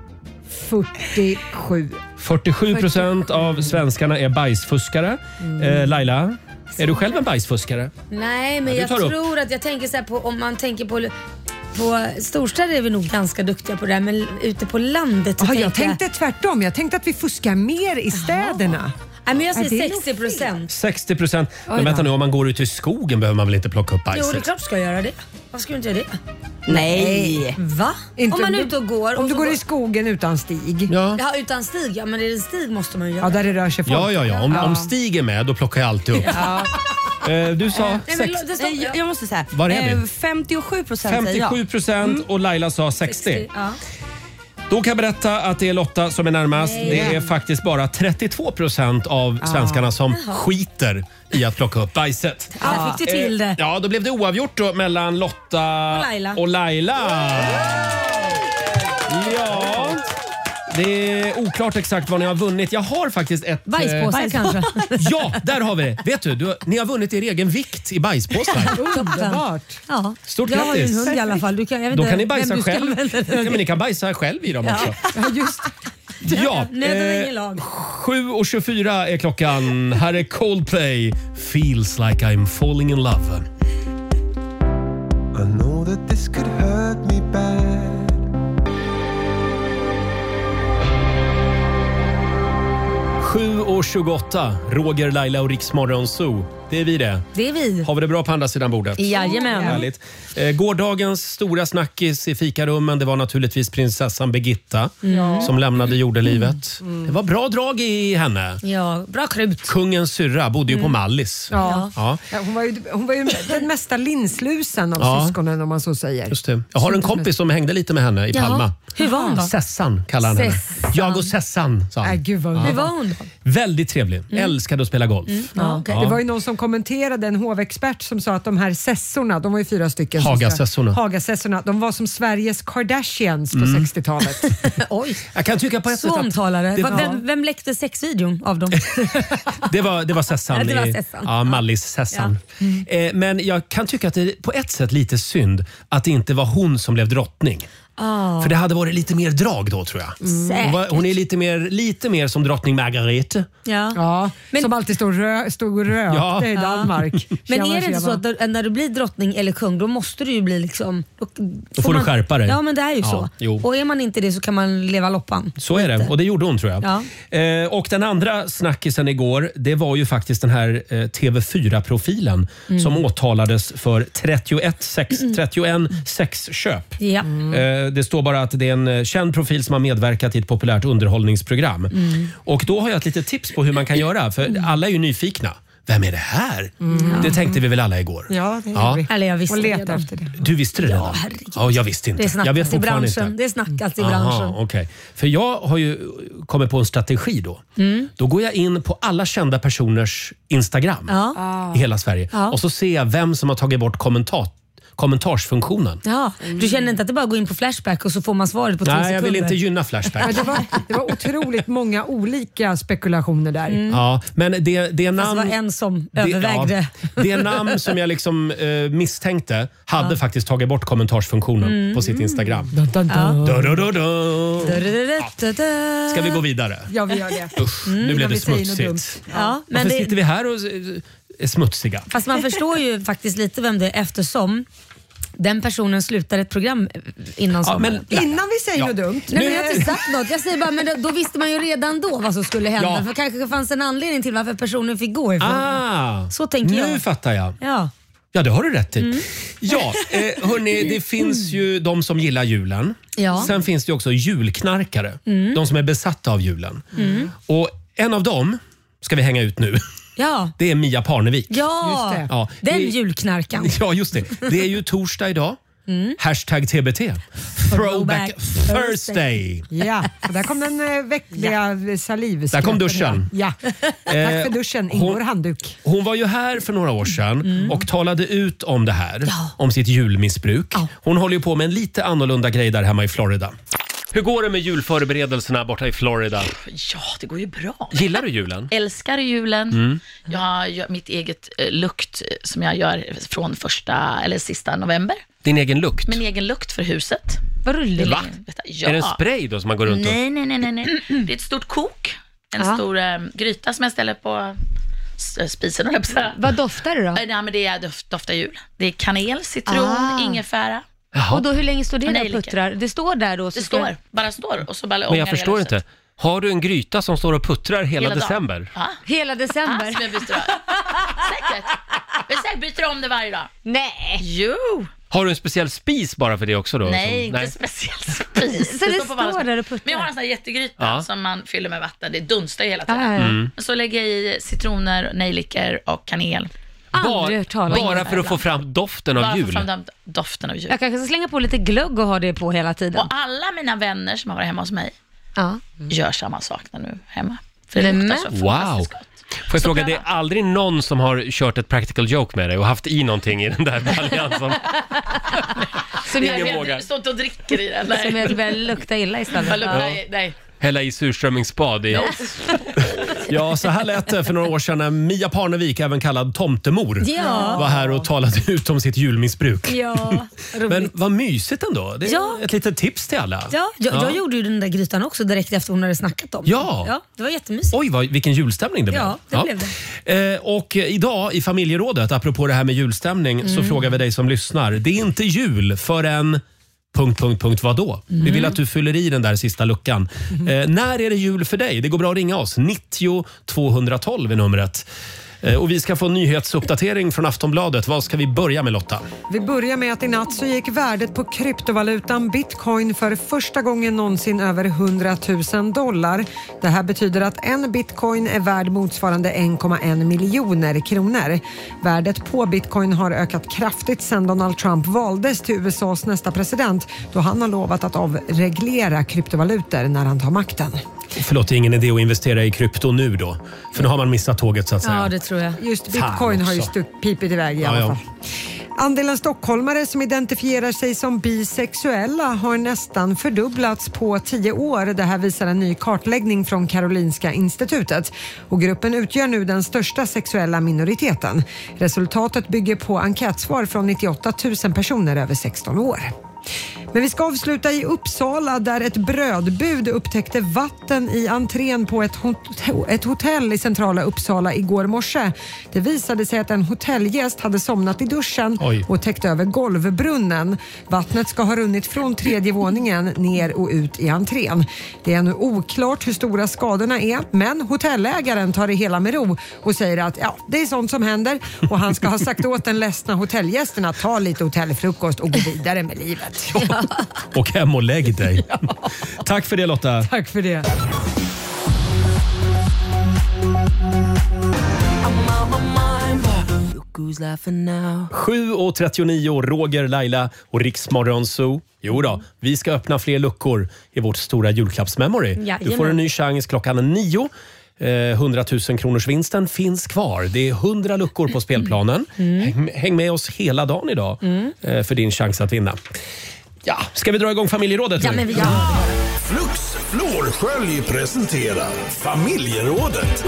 fyrtiosju. fyrtiosju procent av svenskarna är bajsfuskare. Eh, Laila, är du själv en bajsfuskare? Nej, men Ja, du jag tar upp. tror att jag tänker så här på om man tänker på på storstäder är vi nog ganska duktiga på det här, men ute på landet så Ja, jag tänker tänkte tvärtom. Jag tänkte att vi fuskar mer i städerna. Nej, men jag Ja, det säger är nog sextio procent. sextio procent. Men Oj då. vänta nu, om man går ut i skogen behöver man väl inte plocka upp Jo, det är bajset? klart du ska göra det. Varför ska du inte göra det? Nej. Va? Inte om man är om du- ute och går. Om och du så går i skogen utan stig. Ja. Ja, utan stig. Ja, men är det en stig måste man ju göra. Ja, där det rör sig folk. Ja, ja, ja. Om, om Stig är med, då plockar jag alltid upp. Eh, du sa Nej, men sex, lo- det står, Nej, jag, jag måste säga. Var är vi? eh, femtiosju procent säger jag. femtiosju procent och Laila sa sextio. sextio. Ja. Då kan jag berätta att det är Lotta som är närmast. Nej. Det är faktiskt bara trettiotvå procent av svenskarna som skiter i att plocka upp bajset. Ja, fick du till det. Ja, då blev det oavgjort då mellan Lotta Och Laila. och Laila. Ja, det är oklart exakt vad ni har vunnit. Jag har faktiskt ett... Bajspåsar eh, kanske. Ja, där har vi det. Vet du, du, ni har vunnit er egen vikt i bajspåsar. Underbart. Ja. Stort Jag har ju en grattis. hund i alla fall. Du kan, jag vet Då inte kan ni vem bajsa du ska själv. använda det. Ja, men ni kan bajsa själv i dem också. Ja, just Ja, Nöden är eh, ingen lag. sju och tjugofyra är klockan. Här är Coldplay. Feels like I'm falling in love. I know that this could hurt me bad. sju och tjugoåtta. Roger, Laila och Rix Morgon Zoo. Det är vi det. Det är vi. Har vi det bra på andra sidan bordet? Jajamän. Härligt. Eh, gårdagens stora snackis i fikarummen, det var naturligtvis prinsessan Birgitta Ja. som lämnade jordelivet. Det var bra drag i henne. Ja, bra krut. Kungens syrra bodde ju på Mallis. Ja. Ja. Ja, hon, var ju, hon var ju den mesta linslusen av Ja. syskonen om man så säger. Just det. Jag har en kompis som hängde lite med henne i Jaha. Palma. Hur var hon då? Sessan kallar han henne. Sessan. Jag och Sessan, sa han. Äh, gud vad Hur var hon då? Väldigt trevlig. Älskade att spela golf. Ja, okay. Ja. Det var ju någon som kommenterade, en hovexpert som sa att de här sessorna, de var ju fyra stycken. som Hagasessorna. ska- Hagasessorna, de var som Sveriges Kardashians på sextiotalet. Oj, Jag kan tycka på ett sätt så att omtalare. det Va- var- Vem, vem läckte sexvideon av dem? det var, det var Sessan. Ja, det var i- Sessan. Ja, Mallis Sessan. Eh, men jag kan tycka att det är på ett sätt lite synd att det inte var hon som blev drottning. Ah. För det hade varit lite mer drag då, tror jag. Hon, var, hon är lite mer, lite mer som drottning Margarete. Ja. Ja, Men- som alltid stod, rö, stod och rökte Ja. i Danmark. Men Tjena, är det inte tjena. så att då- när du blir drottning eller kung, då måste du ju bli liksom... Då, Då får du skärpa dig. Ja, men det är ju Ja, så. jo. Och är man inte det så kan man leva loppan. Så är det, och det gjorde hon tror jag. Ja. Eh, och den andra snackisen igår, det var ju faktiskt den här eh, T V fyra-profilen Mm. som åtalades för trettioett, sex, trettioett sexköp. Ja. Eh, det står bara att det är en eh, känd profil som har medverkat i ett populärt underhållningsprogram. Mm. Och då har jag ett litet tips på hur man kan göra, för alla är ju nyfikna. Vem är det här? Det tänkte vi väl alla igår. Ja, det Ja. ja. vi. Eller jag visste Och det leta redan. efter det. Du visste det redan? herregud. Ja, jag visste inte. Det jag snackas vet i fortfarande branschen. inte. Det snackas i Aha, branschen. okej. För jag har ju kommit på en strategi då. Då går jag in på alla kända personers Instagram Ja. i hela Sverige. Ja. Och så ser jag vem som har tagit bort kommentar kommentarsfunktionen. Ja. Du känner inte att det bara går in på Flashback och så får man svaret på två Nej, sekunder? jag vill inte gynna Men Flashback. det, var, det var otroligt många olika spekulationer där. Ja, men det, det Fast det namn... var en som det, övervägde. ja, det namn som jag liksom eh, misstänkte hade faktiskt tagit bort kommentarsfunktionen på sitt Instagram. Dun, dun, dun. Du, du, du, du. Da-da-da-da-da. Ska vi gå vidare? Ja, vi gör det. Usch, nu blev innan det vi säger något smutsigt. Ja, men Varför sitter det, vi här och eh, är smutsiga? fast man förstår ju faktiskt lite vem det är eftersom den personen slutar ett program innan Ja, sommaren. men- Innan vi säger Ja. något dumt. Nej, men jag har inte sagt något. Jag säger bara, men då, då visste man ju redan då vad som skulle hända. Ja. För kanske det fanns en anledning till varför personen fick gå ifrån. Ah, Så tänker nu jag. fattar jag. Ja. Ja, det har du rätt i. Ja, eh, hörni, det finns ju de som gillar julen. Ja. Sen finns det ju också julknarkare. De som är besatta av julen. Och en av dem ska vi hänga ut nu. Ja. Det är Mia Parnevik. Ja, Just det. Ja, den det- julknarkan. Ja, just det. Det är ju torsdag idag. Hashtag T B T. Throwback Thursday. Ja, och där kom den äh, väckliga salivskvätten. Där kom duschen. Ja. Tack för duschen. Ingår hon- handduk. Hon var ju här för några år sedan och talade ut om det här, om sitt julmissbruk. Hon håller ju på med en lite annorlunda grej där hemma i Florida. Hur går det med julförberedelserna borta i Florida? Ja, det går ju bra. Gillar du julen? Älskar julen. Mm. Jag gör mitt eget eh, lukt eh, som jag gör från första eller sista november. Din egen lukt? Min egen lukt för huset. Vad Vill roligt. Va? ingen veta? Ja. Är det en spray då som man går runt och... Nej, nej, nej, nej, nej. Det är ett stort kok. En Ja. stor eh, gryta som jag ställer på s- spisen. höll jag på att säga. Vad doftar det då? Eh, Nej, men det är doft, doftar jul. Det är kanel, citron, Ah. ingefära. Och då hur länge står det Och där och nejlikor. puttrar? Det står där då? Så Det ska- står, bara står. Och så bara Men ångar jag hela förstår huset. inte. Har du en gryta som står och puttrar hela, Hela dagen. december? Ja. Hela Ah, december? som jag byter om. Säkert. Jag säkert byter om det varje dag. Nej. Jo. Har du en speciell spis bara för det också då? Nej, Som- inte speciellt spis. Så det på varje- står där och puttrar? Men jag har en sån här jättegryta Ja. som man fyller med vatten. Det dunstar ju hela tiden. Ja, ja, ja. Mm. Men så lägger jag i citroner, nejlikor och kanel. Aldrig hört talas om Bara det för att få fram doften av Bara jul. fram den doften av jul. Jag kanske ska slänga på lite glögg och ha det på hela tiden. Och alla mina vänner som har varit hemma hos mig ja. gör samma sak nu hemma. För det luktar så wow. fantastiskt gott. Får jag fråga, det är aldrig någon som har kört ett practical joke med dig och haft i någonting i den där baljan som... Som Ingen jag vågar. vet, stått och dricker i den. Nej. Som jag börjar lukta illa istället. Jag luktar, nej, nej. Hälla i surströmmingsbad i. Ja, så här lät det för några år sedan när Mia Parnevik, även kallad Tomtemor, Ja. var här och talade ut om sitt julmissbruk. Ja, roligt. Men vad mysigt ändå. Det är Ja. ett litet tips till alla. Ja, jag, Ja. jag gjorde ju den där grytan också direkt efter hon hade snackat om. Ja. Ja, det var jättemysigt. Oj, vad, vilken julstämning det blev. Ja, det blev det. Eh, och idag i familjerådet, apropå det här med julstämning, så Mm. frågar vi dig som lyssnar. Det är inte jul förrän... Punkt, punkt, punkt, vadå? Mm. Vi vill att du fyller i den där sista luckan. Eh, när är det jul för dig? Det går bra att ringa oss. nittio tvåhundratolv är numret. Eh, och vi ska få en nyhetsuppdatering från Aftonbladet. Vad ska vi börja med, Lotta? Vi börjar med att i natt så gick värdet på kryptovalutan bitcoin för första gången någonsin över hundratusen dollar. Det här betyder att en bitcoin är värd motsvarande en komma en miljoner kronor. Värdet på bitcoin har ökat kraftigt sedan Donald Trump valdes till U S A:s nästa president, då han har lovat att avreglera kryptovalutor när han tar makten. Förlåt, det är ingen idé att investera i krypto nu då. För nu har man missat tåget så att säga. Ja, det tror jag. Just Fan bitcoin har ju också. stuck, pipit iväg i Ja, alla ja. fall. Andelen stockholmare som identifierar sig som bisexuella har nästan fördubblats på tio år. Det här visar en ny kartläggning från Karolinska institutet. Och gruppen utgör nu den största sexuella minoriteten. Resultatet bygger på enkätsvar från nittioåtta tusen personer över sexton år. Men vi ska avsluta i Uppsala där ett brödbud upptäckte vatten i entrén på ett, hot- ett hotell i centrala Uppsala igår morse. Det visade sig att en hotellgäst hade somnat i duschen Oj. och täckt över golvbrunnen. Vattnet ska ha runnit från tredje våningen ner och ut i entrén. Det är ännu oklart hur stora skadorna är, men hotellägaren tar det hela med ro och säger att ja, det är sånt som händer och han ska ha sagt åt den ledsna hotellgästen att ta lite hotellfrukost och gå vidare med livet. Och hem och lägg dig. Tack för det, Lotta. Tack för det. sju och trettionio, Roger, Laila och Riksmorgon Zoo. Jo då, vi ska öppna fler luckor i vårt stora julklappsmemory. Du får Jajamän. en ny chans klockan nio. Eh, hundratusen kronors vinsten finns kvar. Det är hundra luckor på spelplanen. Häng, häng med oss hela dagen idag eh, för din chans att vinna. Ja, ska vi dra igång familjerådet Ja, nu? men vi gör Flux Florskölj presenterar Familjerådet.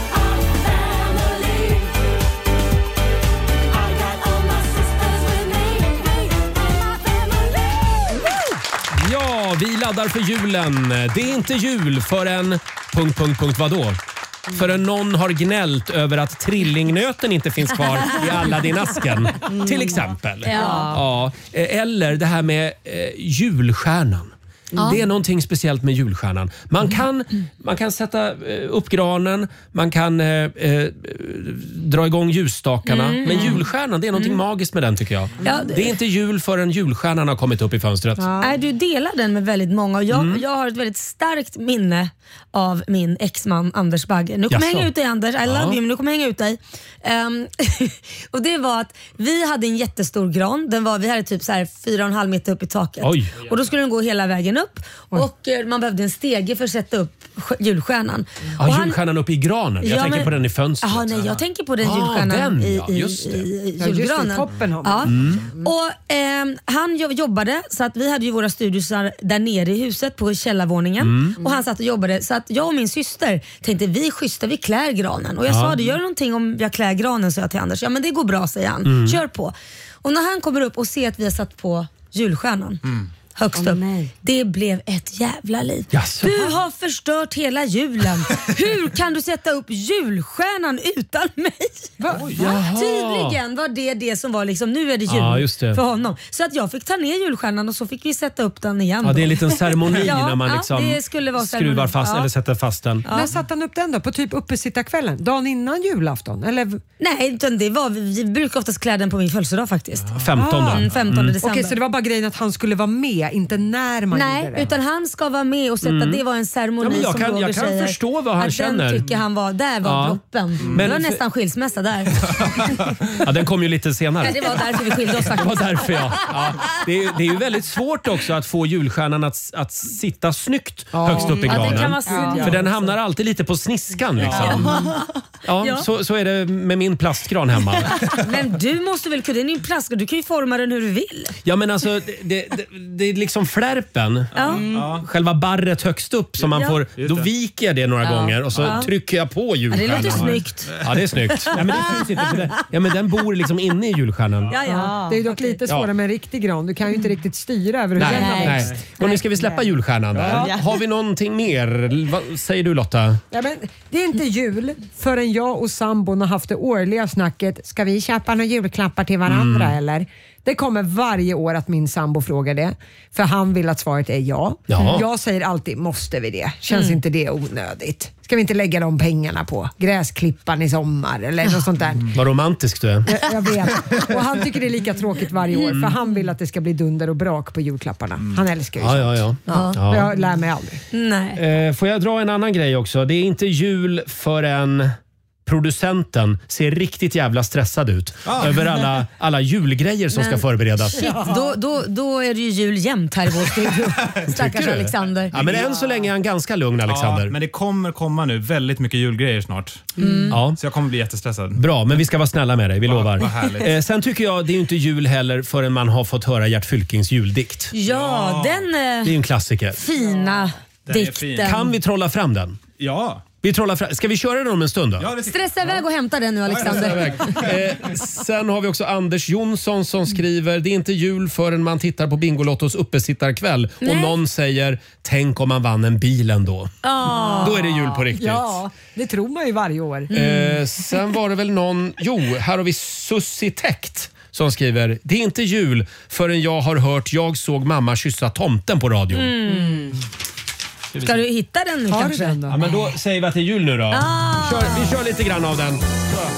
Ja, vi laddar för julen. Det är inte jul förrän... Punkt, punkt, punkt, vadå? Förrän någon har gnällt över att trillingnöten inte finns kvar i Aladdin-asken. Till exempel. Ja. Ja. Eller det här med eh, julstjärnan. Ja. Det är någonting speciellt med julstjärnan. Man kan, man kan sätta eh, upp granen, man kan eh, eh, dra igång ljusstakarna. Mm. Men julstjärnan, det är någonting magiskt med den tycker jag. Ja, det- det är inte jul förrän julstjärnan har kommit upp i fönstret. Nej, du delar den med väldigt många och jag, Mm. jag har ett väldigt starkt minne av min exman Anders Bagge. Nu kommer jag Jaså? hänga ut dig Anders, I love Ja. you, men nu kommer jag hänga ut dig. Ehm, och det var att vi hade en jättestor gran, den var, vi hade typ så här fyra och en halv meter upp i taket. Oj. Och då skulle den gå hela vägen upp och eh, man behövde en stege för att sätta upp sk- julstjärnen. Ja, Och han- julstjärnan uppe i granen. Jag Ja, tänker men- på den i fönstret. Jaha, nej, jag tänker på den Ah, julstjärnan den, i, ja, i, just det. i, i Ja, just det, julgranen. toppen har man. Ja. Mm. Och, ehm, han jo- jobbade så att vi hade ju våra studiosar där nere i huset på källarvåningen Mm. och han satt och jobbade så att jag och min syster tänkte vi är schyssta, vi klär granen och jag Ja. sa det, gör någonting om jag klär granen, sa jag till Anders. Ja men det går bra, säger han. Mm. Kör på. Och när han kommer upp och ser att vi har satt på julstjärnan högst Åh, upp. nej. Det blev ett jävla liv. Jaså? Du har förstört hela julen. Hur kan du sätta upp julstjärnan utan mig? Va? Jaha. Tydligen var det det som var liksom, nu är det jul Ja, just det. för honom. Så att jag fick ta ner julstjärnan och så fick vi sätta upp den igen. Ja, då. det är en liten ceremoni Ja, när man ja, liksom det skulle vara skruvar ceremoni. fast Ja. eller sätter fast den. När satte han upp den då? På typ uppesittarkvällen? Dagen innan julafton? Eller? Nej, utan det var, vi brukar oftast klä den på min födelsedag faktiskt. femtonde. Mm, femtonde december. Okej, så det var bara grejen att han skulle vara med det, inte när man Nej, gjorde det. utan han ska vara med och sätta, Mm. det var en ceremoni Ja, men jag som kan- Roger jag kan säger. förstå vad han att känner. Den tycker han var, där var Ja. droppen. Men Det var för- nästan skilsmässa där. Ja, den kom ju lite senare. Ja, det var därför vi skilde oss Det var faktiskt. därför ja. ja. Det, är, det är ju väldigt svårt också att få julstjärnan att, att sitta snyggt högst upp i Ja, det granen. kan vara svårt. För den hamnar alltid lite på sniskan liksom. Ja, Ja. Så, så är det med min plastgran hemma. Men du måste väl kunna, det är ju en plast, du kan ju forma den hur du vill. Ja men alltså det, det, det är liksom flärpen. Ja. Mm. Själva barret högst upp som man Ja. får, Just då det. viker jag det några Ja. gånger och så Ja. trycker jag på Ja, det julstjärnan. låter snyggt. Ja det är snyggt. Ja, men det syns inte för det, ja, men den bor liksom inne i julstjärnan. Ja, ja. Det är ju dock lite svårare Ja. med en riktig gran. Du kan ju inte riktigt styra över hur Nej, den har växt. nej. Och nu ska vi släppa julstjärnan där. Ja. Har vi någonting mer? Vad säger du Lotta? Ja, men det är inte jul förrän jag och sambon har haft det årliga snacket. Ska vi köpa några julklappar till varandra Mm. eller? Det kommer varje år att min sambo frågar det. För han vill att svaret är ja. Ja. Jag säger alltid, måste vi det? Känns Mm. inte det onödigt? Ska vi inte lägga de pengarna på gräsklippan i sommar eller något sånt där? Vad romantisk du är. Jag, jag vet. Och han tycker det är lika tråkigt varje år för han vill att det ska bli dunder och brak på julklapparna. Han älskar ju Ja, sånt. ja, ja. Ja. Ja. Jag lär mig aldrig. Nej. Eh, får jag dra en annan grej också? Det är inte jul förrän producenten ser riktigt jävla stressad ut Ah. över alla, alla julgrejer som ska Men förberedas. Shit, då, då, då är det ju jul jämt här i vår studio. Stackars Tycker du? Alexander. Ja, men än så länge är han ganska lugn, Alexander. Ja, men det kommer komma nu väldigt mycket julgrejer snart. Mm. Ja. Så jag kommer bli jättestressad. Bra, men vi ska vara snälla med dig, vi lovar. vad härligt. Eh, sen tycker jag det är ju inte jul heller förrän man har fått höra Gert Fylkings juldikt. Ja, den Det är ju eh, en klassiker. fina Den är dikten. fin. Kan vi trolla fram den? Ja. Vi trollar fram. Ska vi köra den om en stund då? Ja, det tycker jag. Stressa iväg och hämta den nu Alexander. Eh, sen har vi också Anders Jonsson som skriver: det är inte jul förrän man tittar på Bingolottos uppesittarkväll och Nej. någon säger tänk om man vann en bil ändå. Ah. Då är det jul på riktigt. Ja, det tror man ju varje år. Eh, sen var det väl någon, jo här har vi Sussi Täkt som skriver: det är inte jul förrän jag har hört jag såg mamma kyssa tomten på radion. Mm. Ska du hitta den nu Har du kanske? den då? Ja, men då säger vi att det är jul nu då. Ah. Vi, kör, vi kör lite grann av den.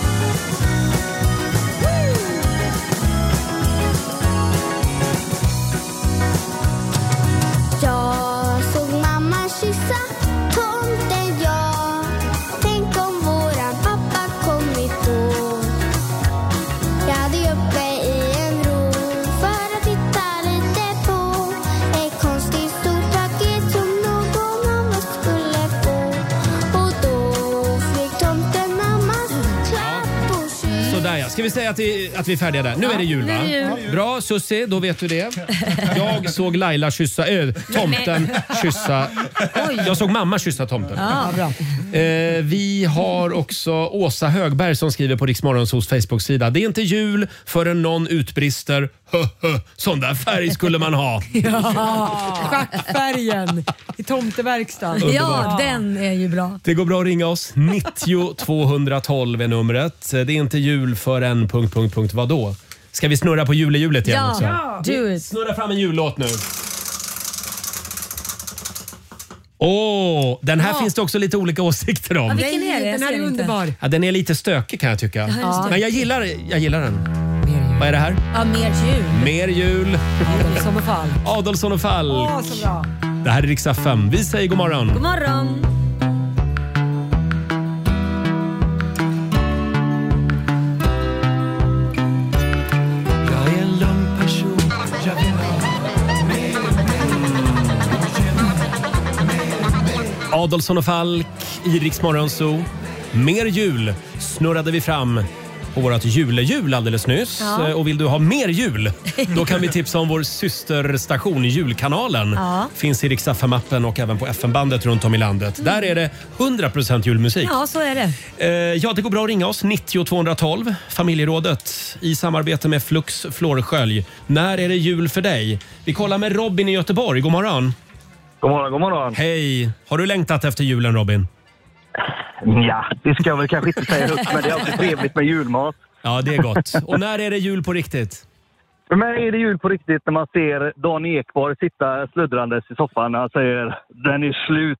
Jag såg mamma kyssa tomten, ja. Tänk om våran pappa kommit då. Jag hade uppe i en ro för att titta lite på ett konstigt stort paket som någon av oss skulle få. Och då fick tomten mammas klapp och kyss. Sådär ja. Ska vi säga att, det, att vi är färdiga där? Nu är det jul va? nu är det jul. Bra Sussi, då vet du det. Jag såg Laila kyssa, äh, tomten kyssa. Jag såg mamma kyssa tomten. Ja, bra. Eh, vi har också Åsa Högberg som skriver på Rix Morgonzoos Facebook-sida. Det är inte jul förrän någon utbrister hö, hö, sån där färg skulle man ha. Ja, schackfärgen i tomteverkstan. Ja, den är ju bra. Det går bra att ringa oss. nittio tvåhundratolv är numret. Det är inte jul förrän... Punkt, punkt, punkt, vadå? Ska vi snurra på julehjulet igen Ja, också? ja. Do it. Snurra fram en jullåt nu. Åh, den här Ja. finns det också lite olika åsikter om. Ja, vilken är det? Jag Den här ser är inte. underbar. Ja, den är lite stökig kan jag tycka. just det. Men jag gillar, jag gillar den. Vad är det här? Ja, mer jul. Mer jul. Som och fall. Adolfsson och Falk. Åh, så bra. Det här är Rix F M. Vi säger god morgon. God morgon. Jag är en lugn person. Jag vill ha mer, Adolfsson och Falk i Rix Morgon Zoo. Mer jul snurrade vi fram på vårt julehjul alldeles nyss. Ja. Och vill du ha mer jul, då kan vi tipsa om vår systerstation Julkanalen. Ja. Finns i Rix F M-appen och även på F M-bandet runt om i landet. Där är det hundra procent julmusik. Ja, så är det. Eh, ja, det går bra att ringa oss. nittio tvåhundratolv. Familjerådet i samarbete med Flux Florskölj. När är det jul för dig? Vi kollar med Robin i Göteborg. God morgon. God morgon, god morgon. Hej. Har du längtat efter julen, Robin? Ja, det ska jag väl kanske inte säga högt, men det är alltid trevligt med julmat. Ja, det är gott. Och när är det jul på riktigt? För mig är det jul på riktigt när man ser Dan Ekborg sitta sluddrandes i soffan när han säger den är slut.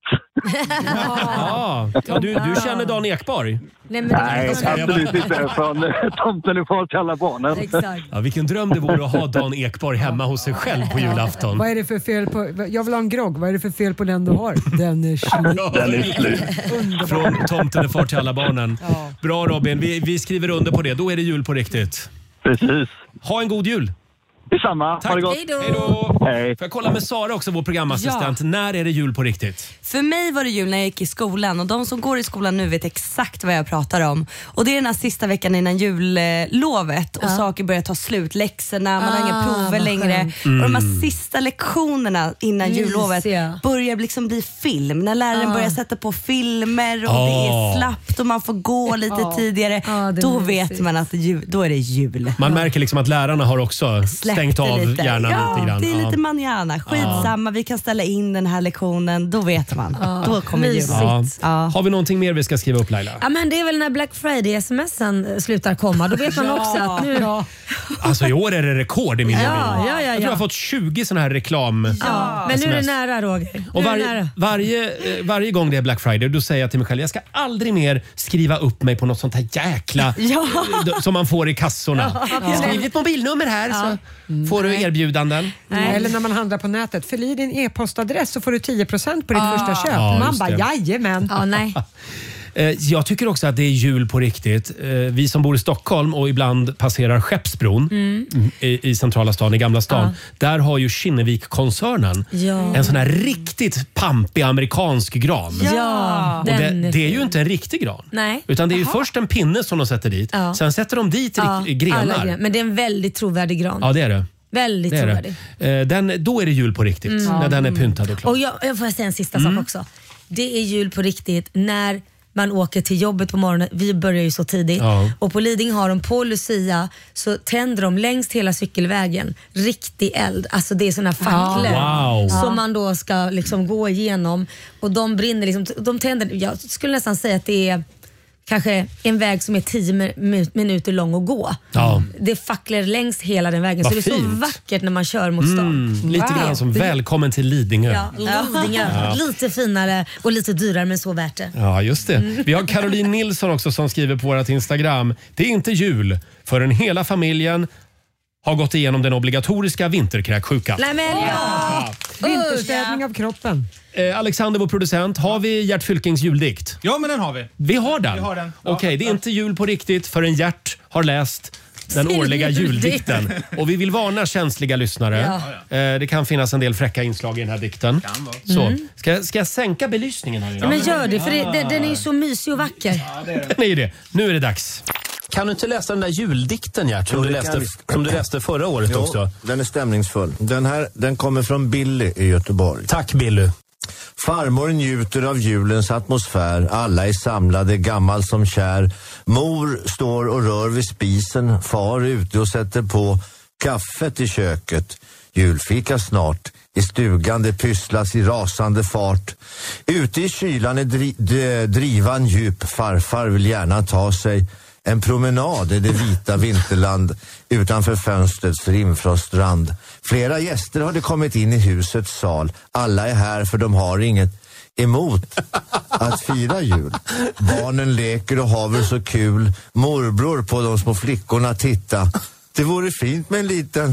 Ja, ja du, du känner Dan Ekborg? Nej, men Nej, absolut inte. Från Tomten får kalla barnen. Exakt. Ja, vilken dröm det vore att ha Dan Ekborg hemma hos sig själv på julafton. Vad är det för fel på... Jag vill ha en grogg. Vad är det för fel på den du har? Den är slut. Den är slut. Från Tomten far till alla barnen. Ja. Bra Robin, vi, vi skriver under på det. Då är det jul på riktigt. Precis. Ha en god jul. Detsamma. Tack. Ha det gott. Hej då. Hej då. Hej. Får jag kolla med Sara också, vår programassistent. Ja. När är det jul på riktigt? För mig var det jul när jag gick i skolan och de som går i skolan nu vet exakt vad jag pratar om. Och det är den här sista veckan innan jullovet och Ja. saker börjar ta slut. Läxorna, man har Ah, inga prover vad längre. skönt. Och de här sista lektionerna innan Mysiga. jullovet börjar liksom bli film. När läraren Ah. börjar sätta på filmer och Ah. det är slappt och man får gå lite Ja. tidigare. Ja, det är Då mysigt. vet man att det, jul- då är det jul. Man märker liksom att lärarna har också Släppte stängt av lite. hjärnan ja, lite grann. det är lite Ja. manjana. Skitsamma, vi kan ställa in den här lektionen. Då vet man. Ja, Då kommer mysigt. jul. Ja. Ja. Har vi någonting mer vi ska skriva upp, Laila? Ja, men det är väl när Black Friday-smsen slutar komma. Då vet man också att nu... Ja, Alltså i år är det rekord i min mobil. ja, ja. Jag tror jag har ja. fått tjugo såna här reklam. Men nu är det sms. nära, Roger. Och Nu är det varje, nära. varje, eh, varje gång det är Black Friday då säger jag till mig själv jag ska aldrig mer skriva upp mig på något sånt här jäkla Ja. d- som man får i kassorna. Skriv ditt mobilnummer här så får du erbjudanden. Nej. Eller när man handlar på nätet. Fyll i din e-postadress så får du tio procent på ditt Ah. första köp. Ja, man just bara, det. jajamän. Ja, nej. Eh, Jag tycker också att det är jul på riktigt. Eh, Vi som bor i Stockholm och ibland passerar Skeppsbron i, i centrala stan, i Gamla stan. Där har ju Kinnevik-koncernen Ja. en sån här riktigt pampig amerikansk gran. Ja, Och den det, är det är ju fin. inte en riktig gran. Nej. Utan det är ju först en pinne som de sätter dit. Ja. Sen sätter de dit Ja, rik- grenar. alla grenar. Men det är en väldigt trovärdig gran. Ja, det är det. Väldigt det, är trovärdig. det. Eh, Den, då är det jul på riktigt. När den är pyntad och klar. Och jag, jag får säga en sista Mm. sak också. Det är jul på riktigt när man åker till jobbet på morgonen. Vi börjar ju så tidigt. Ja. Och på Lidingö har de på Lucia så tänder de längs hela cykelvägen riktig eld. Alltså det är såna facklor Wow. som man då ska liksom gå igenom. Och de brinner liksom. De tänder, jag skulle nästan säga att det är kanske en väg som är tio mi- minuter lång att gå. Ja. Det är facklor längs hela den vägen. Vad så det är så fint. vackert när man kör mot stan. Mm, lite Wow. grann som Välkommen till Lidingö. Ja, Lidingö. Ja. Lite finare och lite dyrare men så värt det. Ja, just det. Vi har Caroline Nilsson också som skriver på vårt Instagram. Det är inte jul förrän hela familjen har gått igenom den obligatoriska vinterkräksjukan. Nej men ja! Vinterstädning av kroppen. Eh, Alexander, vår producent, har vi Gert Fylkings juldikt? Ja, men den har vi. Vi har den? Vi har den. Ja. Okej, det är inte jul på riktigt förrän Gert har läst den årliga juldikten. Och vi vill varna känsliga lyssnare. Eh, det kan finnas en del fräcka inslag i den här dikten. Så, ska, jag- ska jag sänka belysningen här inne? Ja, men gör det för det, det, den är ju så mysig och vacker. Den är ju det. Nu är det dags. Kan du inte läsa den där juldikten, Gert, som, Jo, du det läste, kan jag. som du läste förra året Jo, också? den är stämningsfull. Den här den kommer från Billy i Göteborg. Tack Billy. Farmor njuter av julens atmosfär. Alla är samlade, gammal som kär. Mor står och rör vid spisen. Far är ute och sätter på kaffet i köket. Julfika snart. I stugan det pysslas i rasande fart. Ute i kylan är dri- d- drivan djup. Farfar vill gärna ta sig en promenad i det vita vinterland utanför fönstrets rimfrostrand. Flera gäster har det kommit in i husets sal. Alla är här för de har inget emot att fira jul. Barnen leker och har väl så kul. Morbror på de små flickorna titta. Det vore fint med en liten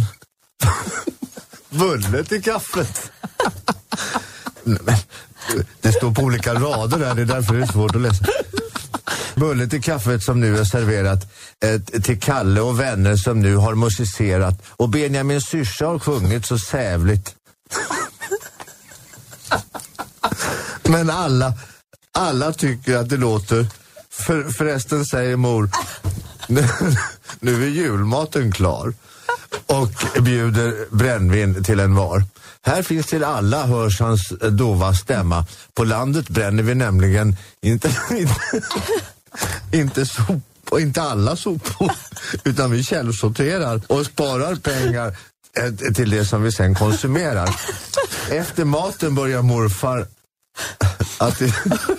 bulle till kaffet. Men, det står på olika rader där, det är därför det är svårt att läsa. Bulle till kaffet som nu är serverat eh, till Kalle och vänner som nu har musicerat. Och Benjamin syrsa har sjungit så sävligt. Men alla, alla tycker att det låter. För, förresten säger mor, nu, nu är julmaten klar. Och bjuder brännvin till en var. Här finns till alla, hörs hans dova stämma. På landet bränner vi nämligen inte, inte, inte sopor, inte alla sopor, utan vi källsorterar och sparar pengar eh, till det som vi sen konsumerar. Efter maten börjar morfar att i,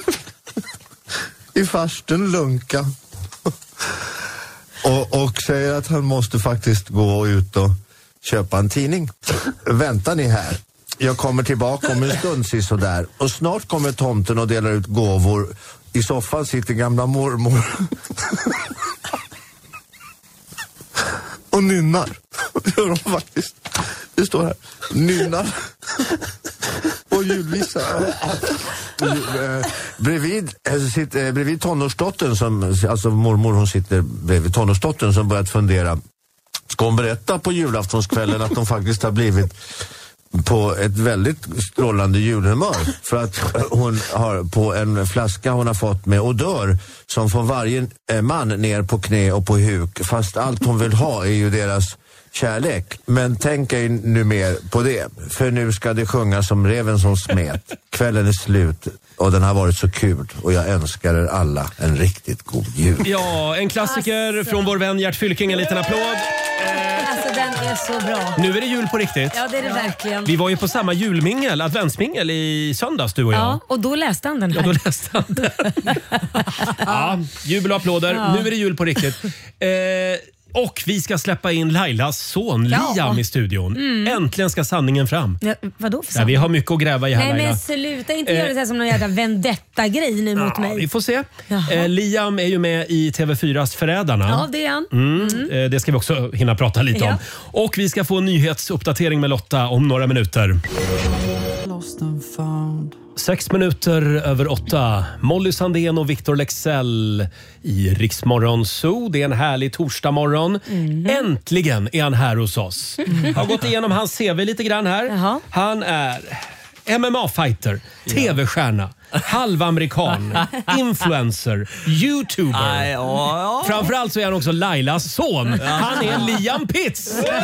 i farsten lunka och, och säger att han måste faktiskt gå ut och köpa en tidning. Väntar ni här? Jag kommer tillbaka om en stund sådär. Och snart kommer tomten och delar ut gåvor. I soffan sitter gamla mormor. Och nynnar. Det gör de faktiskt. Det står här. Nynnar. Och julvisa. Bredvid, sitter, bredvid tonårsdottern som, alltså mormor hon sitter bredvid tonårsdottern som börjat fundera. Ska hon berätta på julaftonskvällen att de faktiskt har blivit på ett väldigt strålande julhumör för att hon har på en flaska hon har fått med odör som får varje man ner på knä och på huk, fast allt hon vill ha är ju deras kärlek. Men tänk ej nu mer på det, för nu ska det sjunga som reven som smet. Kvällen är slut och den har varit så kul och jag önskar er alla en riktigt god jul. Ja, en klassiker alltså. Från vår vän Gert Fylking, en liten applåd. Alltså den är så bra. Nu är det jul på riktigt. Ja, det är det verkligen. Vi var ju på samma julmingel, adventsmingel i söndags, du och jag. Ja, och då läste han den här. Ja, då läste han den. Ja, jubel och applåder. Ja. Nu är det jul på riktigt. Eh, och vi ska släppa in Lailas son Liam ja. i studion. Mm. Äntligen ska sanningen fram. Ja, vadå för sanning? Ja, vi har mycket att gräva i här, Nej, Laila. men sluta inte eh. göra det så här som någon jävla vendetta-grej nu mot ja, mig. Vi får se. Eh, Liam är ju med i T V fyras Förrädarna. Ja, det är han. Mm. Mm. Eh, det ska vi också hinna prata lite ja. om. Och vi ska få en nyhetsuppdatering med Lotta om några minuter. Lost and found. Sex minuter över åtta. Molly Sandén och Victor Lexell i Rix Morgon Zoo. Det är en härlig torsdagmorgon. Mm. Äntligen är han här hos oss. Mm. Jag har gått igenom hans C V lite grann här. Jaha. Han är M M A-fighter, T V-stjärna, halvamerikan, influencer, YouTuber. Aj, ja, ja. Framförallt så är han också Lailas son. Han är Liam Pitts. Ja,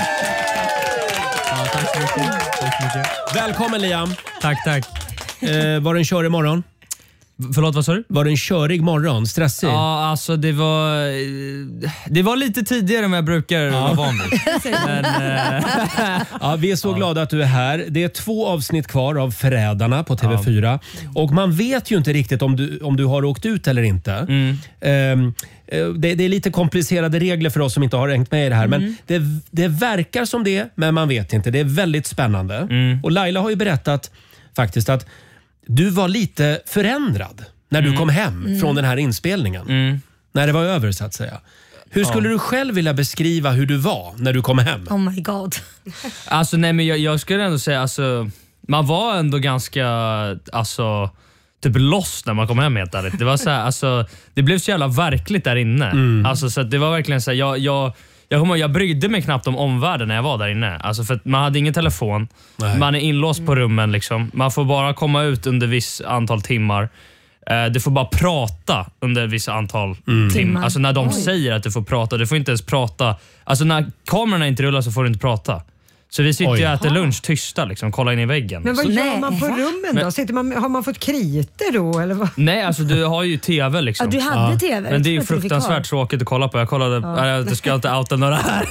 tack så mycket. Tack så mycket. Välkommen Liam. Tack, tack. Eh, var det en körig morgon? Förlåt, vad sa du? Var det en körig morgon? Stressig? Ja, alltså det var det var lite tidigare än jag brukar ja. vara van vid. Men, äh... ja, vi är så ja. glada att du är här. Det är två avsnitt kvar av Förrädarna på T V fyra. Ja. Och man vet ju inte riktigt om du, om du har åkt ut eller inte. Mm. Um, det, det är lite komplicerade regler för oss som inte har hängt med i det här. Mm. Men det, det verkar som det, men man vet inte. Det är väldigt spännande. Mm. Och Laila har ju berättat faktiskt att du var lite förändrad när du mm. kom hem mm. från den här inspelningen. Mm. När det var över så att säga. Hur skulle ja. du själv vilja beskriva hur du var när du kom hem? Oh my god. Alltså nej men jag, jag skulle ändå säga alltså, man var ändå ganska alltså typ lost när man kom hem helt ärligt. Det var så här, alltså det blev så jävla verkligt där inne. Mm. Alltså så att det var verkligen så här, jag jag Jag, kommer, jag brydde mig knappt om omvärlden när jag var där inne. Alltså för att man hade ingen telefon. Nej. Man är inlåst på rummen. Liksom. Man får bara komma ut under viss antal timmar. Eh, du får bara prata under viss antal mm. timmar. Alltså när de Oj. säger att du får prata. Du får inte ens prata. Alltså när kamerorna inte rullar så får du inte prata. Så vi sitter Oj. och äter lunch tysta, liksom, kolla in i väggen. Men vad så, gör man på rummen då? Men, sitter man, har man fått kriter då? Eller vad? Nej, alltså du har ju tv liksom. Ja, du hade ja. tv. Men det är ju fruktansvärt tråkigt att kolla på. Jag kollade, ja. jag ska inte outa några här.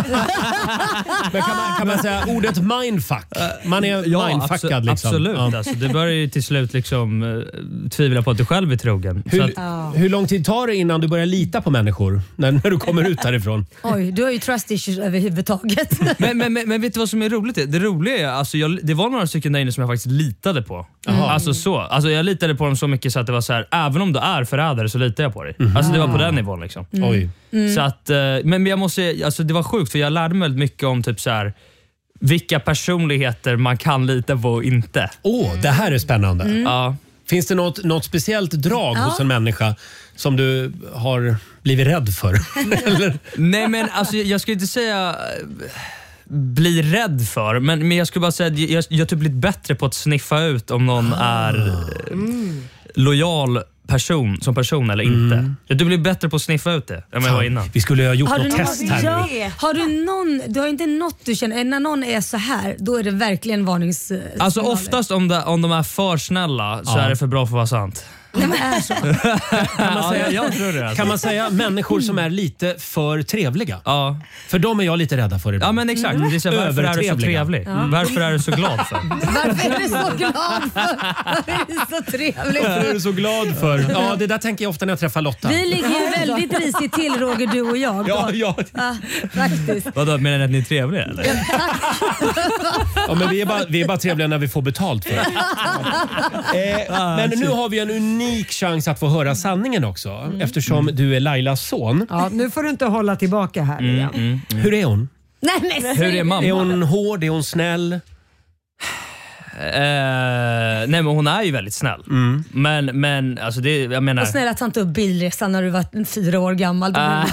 Men kan man, kan man säga ordet mindfuck? Man är ja, mindfuckad liksom. Absolut. Ja. Alltså, det börjar ju till slut liksom uh, tvivla på att du själv är trogen. Hur, att, ja. hur lång tid tar det innan du börjar lita på människor? När, när du kommer ut därifrån? Oj, du har ju trust issues överhuvudtaget. men, men, men, men vet du vad som är roligt? Det roliga är, alltså jag, det var några stycken där inne som jag faktiskt litade på. Mm. Alltså så. Alltså jag litade på dem så mycket så att det var så här, även om du är förrädare så litar jag på dig. Mm. Alltså det var på den nivån liksom. Mm. Oj. Mm. Så att, men jag måste, alltså det var sjukt för jag lärde mig väldigt mycket om typ så här, vilka personligheter man kan lita på och inte. Åh, oh, det här är spännande. Mm. Ja. Finns det något, något speciellt drag ja. hos en människa som du har blivit rädd för? Eller? Nej men alltså jag skulle inte säga bli rädd för, men, men jag skulle bara säga att jag, jag typ blivit bättre på att sniffa ut om någon ah. är mm. lojal person som person eller inte. Mm. Jag du blir bättre på att sniffa ut det än jag var innan. Vi skulle ha gjort har något test här. Ja, har du någon, du har inte något du känner, när någon är så här, då är det verkligen varnings. Alltså oftast om, det, om de är för snälla så ja. är det för bra för att vara sant. Nej, men är så. Kan man säga, Ja, jag tror det, alltså. kan man säga människor som är lite för trevliga? Ja. För de är jag lite rädda för ibland. Ja men exakt. Det är så, varför är du så trevlig? Ja. Varför är du så glad för? Varför är du så glad för? Varför är du så trevlig? Varför är du så glad för? Ja, det där tänker jag ofta när jag träffar Lotta. Vi ligger ju väldigt risigt till, Roger, du och jag. Ja, ja. ja faktiskt. Vadå, menar ni att ni är trevliga eller? Ja, men vi är, bara, vi är bara trevliga när vi får betalt för det. Eh, men nu har vi en unik chans att få höra sanningen också. Mm. Eftersom du är Lailas son. Ja, nu får du inte hålla tillbaka här Mm, igen. mm, mm. Hur är hon? Nej, men, Hur är mamma? Är hon hård? Är hon snäll? Eh, nej men hon är ju väldigt snäll. Mm. Men, men alltså det, jag menar... Och snälla, ta inte upp bilresan när du var fyra år gammal. Ja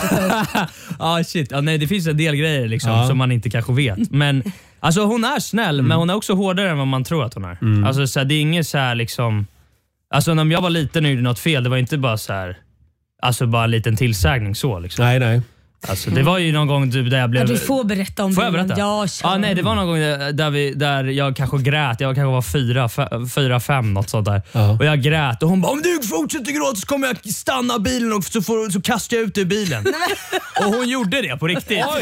ah, shit. Ja, nej, det finns en del grejer liksom, Ja. som man inte kanske vet. Men alltså, hon är snäll, Mm. men hon är också hårdare än vad man tror att hon är. Mm. Alltså, så här, det är inget så här liksom... Alltså när jag var liten och gjorde något fel, det var inte bara så här... Alltså bara en liten tillsägning så liksom. Nej, nej. Alltså, det var ju någon gång typ, där jag blev... Ja, du får berätta om Får jag det. berätta? Ja, ah, nej, det var någon gång där, vi, där jag kanske grät. Jag kanske var fyra, f- fyra fem, något sånt där. Ja. Och jag grät och hon bara, om du fortsätter gråta så kommer jag stanna bilen och så, får, så kastar jag ut dig ur bilen. Och hon gjorde det på riktigt. Oj.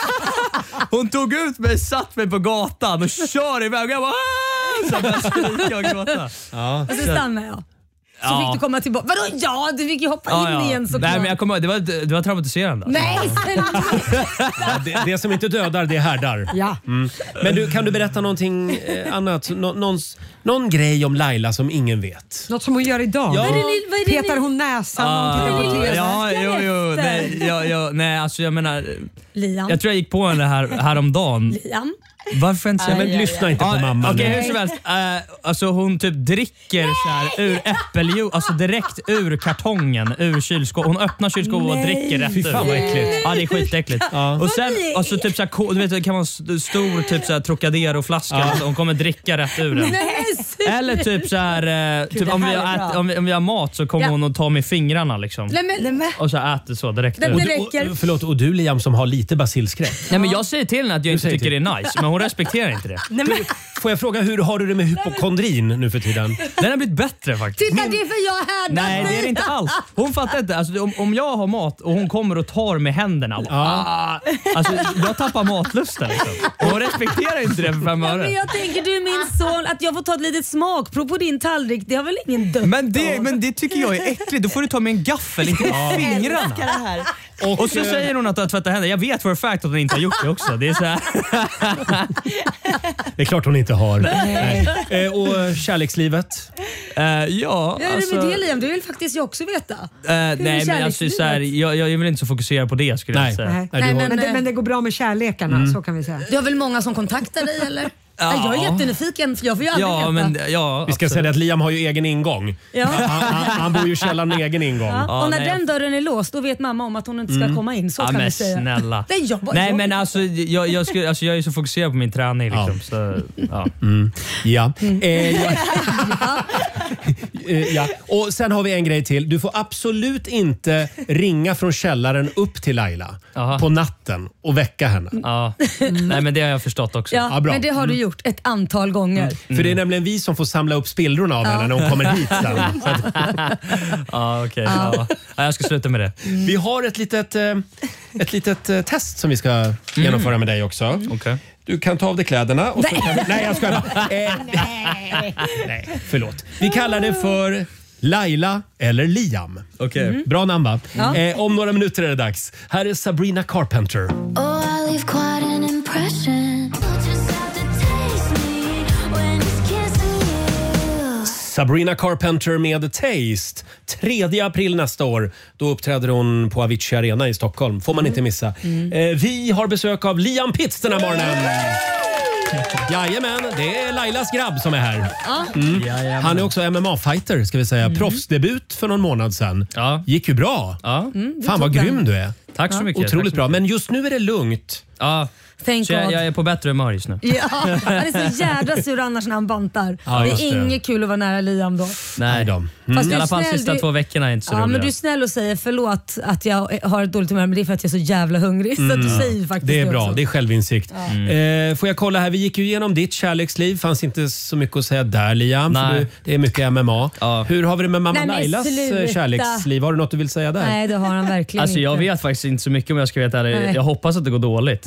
Hon tog ut mig, satt mig på gatan och kör iväg. Och jag bara, "Aah!" så jag började skrika och gråta. Ja. Och så stannade jag. Så Ja. fick du komma tillbaka. Vadå ja? Du fick ju hoppa Ja, in ja. igen såklart. Nej, men jag kommer ihåg, det var, det var traumatiserande. Nej, Ja, det, det som inte dödar, det härdar. Ja. Mm. Men du, kan du berätta någonting eh, annat? Nå, någon, någon grej om Laila som ingen vet? Något som hon gör idag. Ja. Vad är det ni- vad är det ni- Petar hon näsan när hon tittar på T V? ja, jo, jo, nej, ja, ja, nej, alltså jag menar... Liam. Jag tror jag gick på henne här, häromdagen. Liam. Varför inte säga? Aj, Men aj, lyssna aj. inte på mamma Okej, nu. hur som helst. Uh, alltså hon typ dricker så här ur äppeljuice, alltså direkt ur kartongen, ur kylskåpet. Hon öppnar kylskåpet och Nej. dricker rätt Fy fan ur. vad äckligt. Ja, det är skitäckligt. Ja. Och sen, alltså typ så här, ko- du vet, det kan vara en st- stor typ så här Trocadero-flaska. Ja. Hon kommer dricka rätt ur den. Nej, Eller typ så här, eh, typ det om, vi här har är bra. ät, om, vi, om vi har mat så kommer Ja. hon att ta med fingrarna liksom. Nej, men, nej, men. Och så äter så direkt Nej, ur. Och det du, räcker. och, förlåt, och du Liam som har lite basilskräck. Nej, men jag säger till henne att jag inte säger tycker till. det är nice, men hon respekterar inte det. Nej, men. Får jag fråga, hur har du det med hypokondrin nu för tiden? Den har blivit bättre faktiskt. Titta, det är för jag härdar. Nej, det är det inte alls. Hon fattar inte. Alltså, om, om jag har mat och hon kommer och tar med händerna. Ah, alltså, jag tappar matlusten. Liksom. Och hon respekterar inte det för fem Ja, öre. men jag tänker, du är min son, att jag får ta ett litet smakprov på din tallrik, det har väl ingen dött Men det, av? men det tycker jag är äckligt. Då får du ta med en gaffel, inte med fingrarna. Det här. Och, och så säger hon att du har tvättat händerna. Jag vet för a fact att hon inte har gjort det också. Det är så här. Det är klart hon inte har. Nej. Eh, och kärlekslivet? Uh, ja, Ja, alltså, men det Liam, det vill faktiskt jag också veta. uh, nej, men alltså, kärlekslivet? så här, jag, jag är väl inte så fokuserad på det skulle Nej. jag säga. Nej. Nej, du Nej, har- men- Men det, men det går bra med kärlekarna, så kan vi säga. Du har väl många som kontaktar dig eller? Ja. Jag är jättenyfiken för jag får ju aldrig Ja, veta. men ja, Vi ska absolut. säga att Liam har ju egen ingång. Ja. Han, han, han bor ju i källaren med egen ingång. Ja. Ja, och när nej. den dörren är låst, då vet mamma om att hon inte ska komma in. Så Ja, kan men vi säga. snälla. Nej, jag, bara- Nej jag, men alltså jag, jag, skulle, alltså jag är så fokuserad på min träning liksom, så, ja. Ja. Eh, ja. Eh, ja. Och sen har vi en grej till. Du får absolut inte ringa från källaren upp till Laila Aha. på natten och väcka henne. Ja. Nej men det har jag förstått också. ja, Ja, bra. men det har du gjort ett antal gånger. För det är nämligen vi som får samla upp spillrorna av henne när hon kommer hit sen. Så att, Ja, okej. Ja. Ja, jag ska sluta med det. vi har ett litet, eh, ett litet eh, test som vi ska genomföra med dig också. Okej. Du kan ta av dig kläderna. Och så kan vi, nej, jag skojar bara. Eh, nej, förlåt. Vi kallar det för Laila eller Liam. Okej. Bra namn va? Ja. Eh, om några minuter är det dags. Här är Sabrina Carpenter. Oh, I leave quite an impression. Just have to taste me when he's kissing you. Sabrina Carpenter med Taste. tredje april nästa år. Då uppträder hon på Avicii Arena i Stockholm. Får man inte missa. Eh, vi har besök av Liam Pitts den här morgonen. Jajamän, det är Lailas grabb som är här. Mm. Han är också M M A-fighter ska vi säga. Proffsdebut för någon månad sedan. Ja. Gick ju bra. Ja. Fan vad tog grym den. du är. Tack så Ja. mycket. Otroligt Tack så bra. mycket. Men just nu är det lugnt. Ja. Thank Så jag, God. jag är på bättre humör just nu. Ja, han är så jädra sur annars när han bantar. Ja, det just är det. inget kul att vara nära Liam då. Nej då. Mm. Fast du I är alla fall snäll, sista du- två veckorna är inte så Ja, roliga. men du är snäll och säger förlåt att jag har ett dåligt humör, men det är för att jag är så jävla hungrig. Så att du säger faktiskt Det är bra, också. det är självinsikt. Mm. Eh, får jag kolla här, vi gick ju igenom ditt kärleksliv. Fanns inte så mycket att säga där, Liam. För Nej. du, det är mycket M M A. Hur har vi det med mamma Nej, men Lailas eh, sluta. kärleksliv? Har du något du vill säga där? Nej, det har han verkligen Alltså jag inte. vet faktiskt inte så mycket om jag ska veta det. Nej. Jag hoppas att det går dåligt.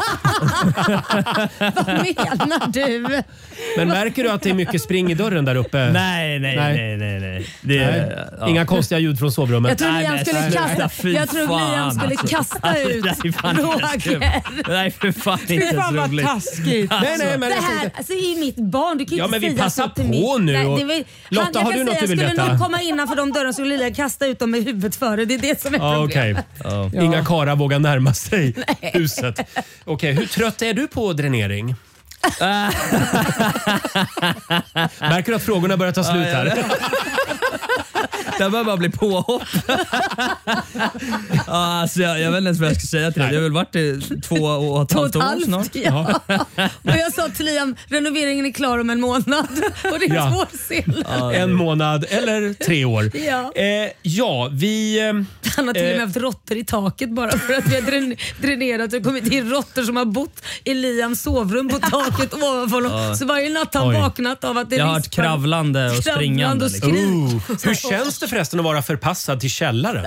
Vad menar du? Men märker du att det är mycket spring i dörren där uppe? Nej, nej, nej, nej, nej. Det, Nej. ja. Inga konstiga ljud från sovrummet? Jag tror Nej, Liam men skulle sluta, kasta, fy jag tror fan, Liam skulle alltså. kasta ut Nej, fan, Roger. Nej, för fan inte Fy fan så vad roligt. taskigt. Nej, nej, men det jag här tänkte- alltså, är mitt barn. Du kan Ja, inte men vi säga passar så till på mig. nu Nej, och- det var- Lotta, jag har kan du något säga, du vill skulle veta? någon komma innanför de dörrarna skulle Liam kasta ut dem med huvudet före. Det är det som är Ja, problemet. okej. Inga karlar vågar närma sig huset. Okej, hur trött är du på dränering? Märker du att frågorna börjar ta slut här? Det börjar bara bli påhopp. Ja, alltså, jag, jag vet inte ens vad jag ska säga till dig. Det har väl varit i två och ett Två och halvt ett år halvt, snart. ja. Och jag sa till Liam, renoveringen är klar om en månad. Och det är Ja. två sillar. En månad eller tre år. Ja. Eh, ja, vi... Eh, Han har till och med eh, haft råttor i taket bara för att vi har drän- dränerat och kommit in råttor som har bott i Liams sovrum på taket ovanför honom. Ja. Så varje natt har han Oj. vaknat av att det Jag har hört rispar- kravlande och kravlande springande. och liksom. skrik. Oh, hur känns det förresten att vara förpassad till källaren?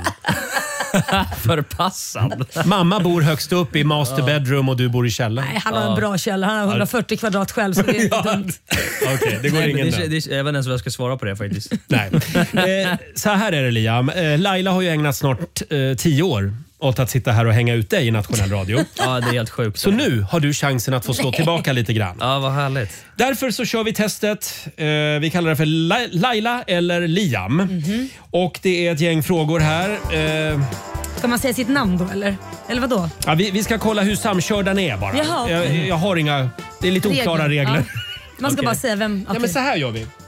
Förpassad? Mamma bor högst upp i master bedroom och du bor i källaren. Nej, han har en bra källa. Han har hundrafyrtio kvadrat själv så det är inte dumt. Okej, det går Nej, men ingen det, där. det, jag vet inte ens vad jag ska svara på det faktiskt. Nej. Eh, så här är det, Liam. Eh, Laila har ju ägnat snart eh, tio år åt att sitta här och hänga ut dig i nationell radio. Ja, det är helt sjukt. Så nu har du chansen att få slå tillbaka lite grann. Ja, vad härligt. Därför så kör vi testet. Eh, vi kallar det för La- Laila eller Liam. Mhm. Och det är ett gäng frågor här. Eh, Ska man säga sitt namn då eller? Eller vad då? ja, vi, vi ska kolla hur samkörda ni är bara. Jaha, okej. jag, jag har inga... Det är lite oklara regler. Ja. Man ska Okej. bara säga vem. Ja, okej. men så här gör vi.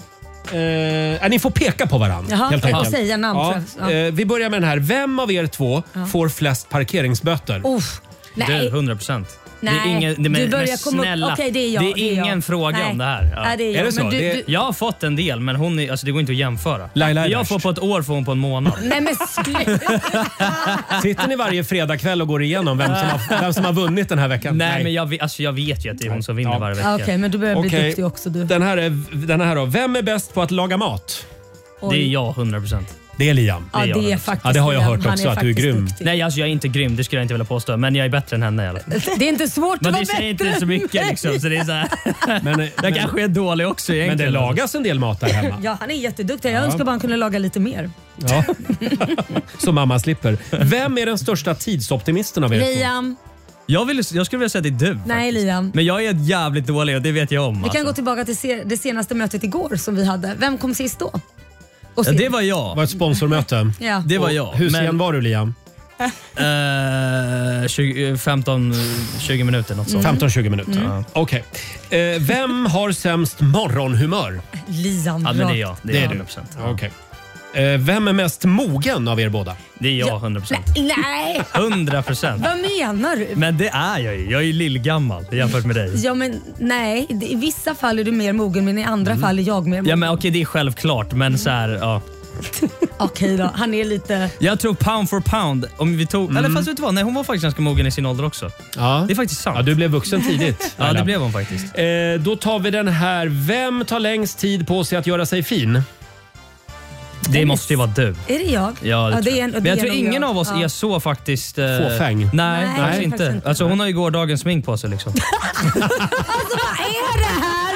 Eh, ni får peka på varandra. Jaha, helt och enkelt. säga namn, Ja, tror jag. Ja. eh, vi börjar med den här. Vem av er två Ja. får flest parkeringsböter? Uff, Du, nej. hundra procent. Nej, det är ingen, det, du men, börjar men komma upp- snälla, okej, det är jag, det är det är jag. ingen fråga Nej. om det här. Nej, det är jag. Är det så? Men du- Det- du- Jag har fått en del, men hon är, alltså, det går inte att jämföra. Laila är jag värst. får på ett år, får hon på en månad. Nej men sluta. Sitter ni varje fredagkväll och går igenom vem som har, vem som har vunnit den här veckan? Nej, men jag, vet- alltså, jag vet ju att det är hon som vinner Ja. varje Ja, vecka. Okej, men du börjar bli Okej. duktig också du. Den här, är, den här då. Vem är bäst på att laga mat? Det är jag, hundra procent. Det är Liam. Ja, jag, det är faktiskt Ja, det har jag Liam. hört Han också, är att du är faktiskt grym. duktig. Nej, alltså, jag är inte grym, det skulle jag inte vilja påstå. Men jag är bättre än henne i alla fall. Det är inte svårt att Men vara det säger bättre. inte så mycket liksom, så det är så här. Men, Jag men, kanske är dålig också men det egentligen. lagas en del mat där hemma. Ja, han är jätteduktig. Jag Ja. önskar bara han kunde laga lite mer. Ja. Så mamma slipper. Vem är den största tidsoptimisten av er två? Liam. Jag, vill, jag skulle vilja säga att det är du. Nej, Liam. Men jag är jävligt dålig och det vet jag om. Vi alltså. kan gå tillbaka till se- det senaste mötet igår som vi hade. Vem kom sist då? Och Ja, sist. det var jag. Det var ett sponsormöte. Ja. Det var Och jag. Hur sen Men, var du, Liam? eh, tjugo, femton tjugo minuter något sånt. femton tjugo minuter. Mm. Okej. Eh, vem har sämst morgonhumör? Liam. Ja, men det är jag. Det är, Det är jag, du. hundra procent. Okej. Eh, vem är mest mogen av er båda? Det är jag, hundra procent. Nej, nej. hundra procent. Vad menar du? Men det är jag ju. Jag är ju lillgammal jämfört med dig. Ja men nej, Det- i vissa fall är du mer mogen men i andra fall är jag mer mogen. Ja, men okej, det är självklart, men så här, ja. Okej då, han är lite... Jag tror pound for pound, om vi tog... Eller fast vet du vad? Nej, hon var faktiskt ganska mogen i sin ålder också. Ja. Det är faktiskt sant. Ja, du blev vuxen tidigt. Ja, det blev hon faktiskt. Eh, då tar vi den här. Vem tar längst tid på sig att göra sig fin? Det måste ju vara du. Är det jag? Ja, det tror jag. är en- Men det jag är tror nog ingen jag. av oss Ja. är så faktiskt... Eh, Fåfäng? Nej, Nej, kanske faktiskt inte. inte. Alltså, hon har ju gårdagens smink på sig liksom. Alltså vad är det här?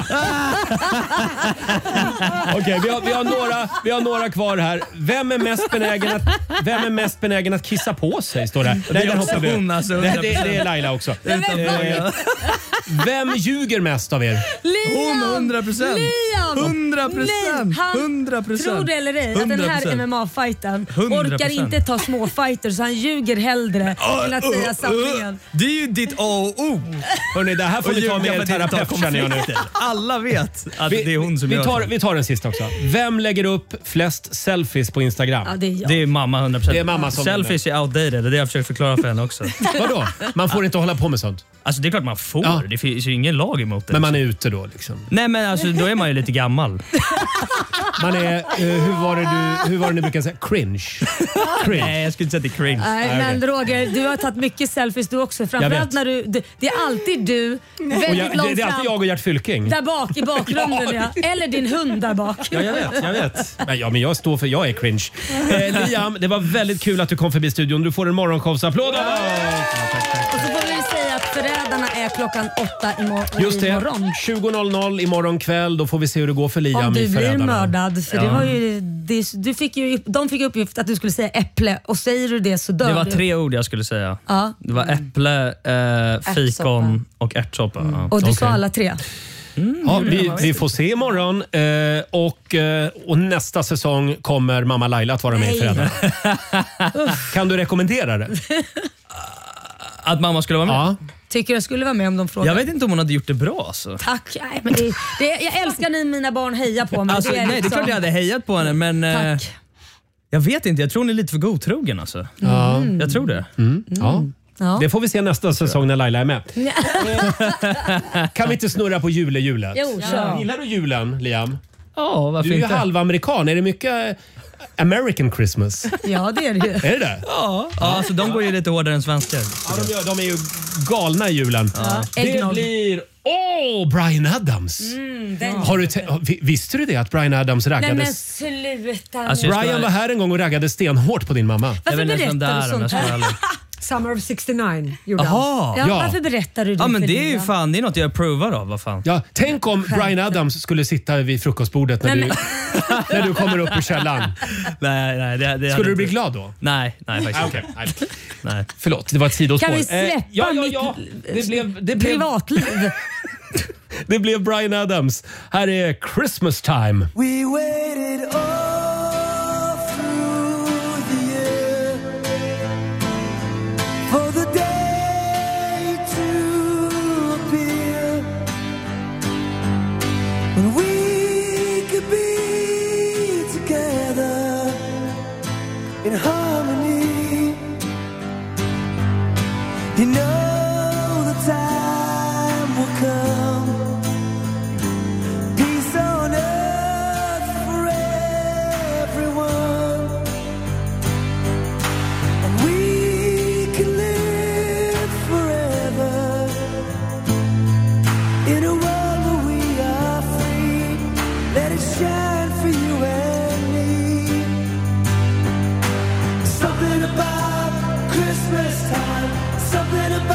Okej, vi, har, vi, har några, vi har några kvar här. Vem är mest benägen att, vem är mest benägen att kissa på sig? Står det. Det är den också hoppar vi över. hon, alltså, Nej, det, det är Laila också. Utan Eh, fråga. Vem ljuger mest av er? Liam! Hon, hundra procent. Liam! hundra procent. Nej, han, hundra procent. tror det eller ej, att den här M M A-fighten orkar inte ta små fighter, så han ljuger hellre än att säga sanningen. Det är ju ditt A och O. Hörrni, det här får vi ta med er terapeut, känner jag nu. Alla vet att Vi, det är hon som vi gör tar, det. vi tar den sista också. Vem lägger upp flest selfies på Instagram? Ja, det är jag. Det är mamma hundra procent. Det är mamma som Selfies är outdated, det är det jag försöker förklara för henne också. Vadå? Man får inte hålla på med sånt? Alltså det är klart man får, Ja. det finns ju ingen lag emot det. Men man är ute då liksom? Nej men alltså då är man ju lite gammal. Man är, uh, hur var det du, hur var det ni brukar säga? Cringe? Cringe. Nej, jag skulle inte säga att det är cringe. Nej, Nej, men okej. Roger, du har tagit mycket selfies du också. Jag Framförallt vet. när du, det, det är alltid du, väldigt Och jag, långt det, det är fram. alltid jag och Gert Fylking. Där bak i bakgrunden ja. Eller din hund där bak. Ja, jag vet. Jag vet. Men, ja, men jag står för jag är cringe. Eh, Liam, det var väldigt kul att du kom förbi studion. Du får en morgonshowsapplåd. Och så får vi säga att Förrädarna är klockan åtta imorgon. Just det, tjugo noll noll imorgon kväll. Då får vi se hur det går för Liam Om du i blir Förrädarna. mördad. För Ja. det var ju, det, du fick ju, de fick uppgift att du skulle säga äpple och säger du det så dör Det var du. tre ord jag skulle säga. Ja. Det var äpple, eh, fikon och ärtsoppa. Ja. Och du sa Okej. alla tre. Ja, vi, vi får se imorgon eh, och, eh, och nästa säsong kommer mamma Laila att vara med i Nej. Föräldrarna. Kan du rekommendera det? Att mamma skulle vara med? Ja. Tycker jag skulle vara med om de frågar. Jag vet inte om hon hade gjort det bra alltså. Tack. Nej, men det, det, jag älskar när mina barn hejar på mig. Alltså, det är nej, det är liksom- klart jag hade hejat på henne men eh, Tack. jag vet inte, jag tror hon är lite för godtrogen alltså. Ja. Jag tror det. Mm. Ja. Ja. Det får vi se nästa säsong när Laila är med. Kan vi inte snurra på julehjulet? Jo, kör. Gillar du julen, Liam? Ja, varför Du är ju inte? halvamerikan. Är det mycket American Christmas? Ja, det är det ju. Är det det? Ja, ja alltså de går ju lite hårdare än svenskar. Ja, de, gör, de är ju galna i julen. Det Eggnog. blir... Åh, Bryan Adams! Mm, den- Har du te- vi- visste du det att Bryan Adams Nej men raggades? sluta. Alltså, jag ska- Brian var här en gång och raggade stenhårt på din mamma. Jag Varför vet inte ens vem det berättar du är om jag sånt ska vara här? ärlig. Summer of sextionio gjorde han. Jaha! Ja, Ja. Varför berättar du det Ja men för det är ju Liam? fan, det är något jag provar av, vad fan. Ja, tänk om Bryan Adams skulle sitta vid frukostbordet när, Nej, du, när du kommer upp ur källaren. Nej, nej, det, det Skulle du hade bli inte- glad då? Nej, nej faktiskt Ah, inte. okej. Nej. Nej. Förlåt, det var ett sidospår. Kan vi Eh, släppa ja, ja, ja. mitt Det blev, det blev, privatliv? det blev Bryan Adams. Här är Christmas time. We waited all through the year for the day to appear when we could be together in harmony. You know the time will come. Peace on earth for everyone, and we can live forever in a world where we are free. Let it shine for you and me. Something about Christmas time, something about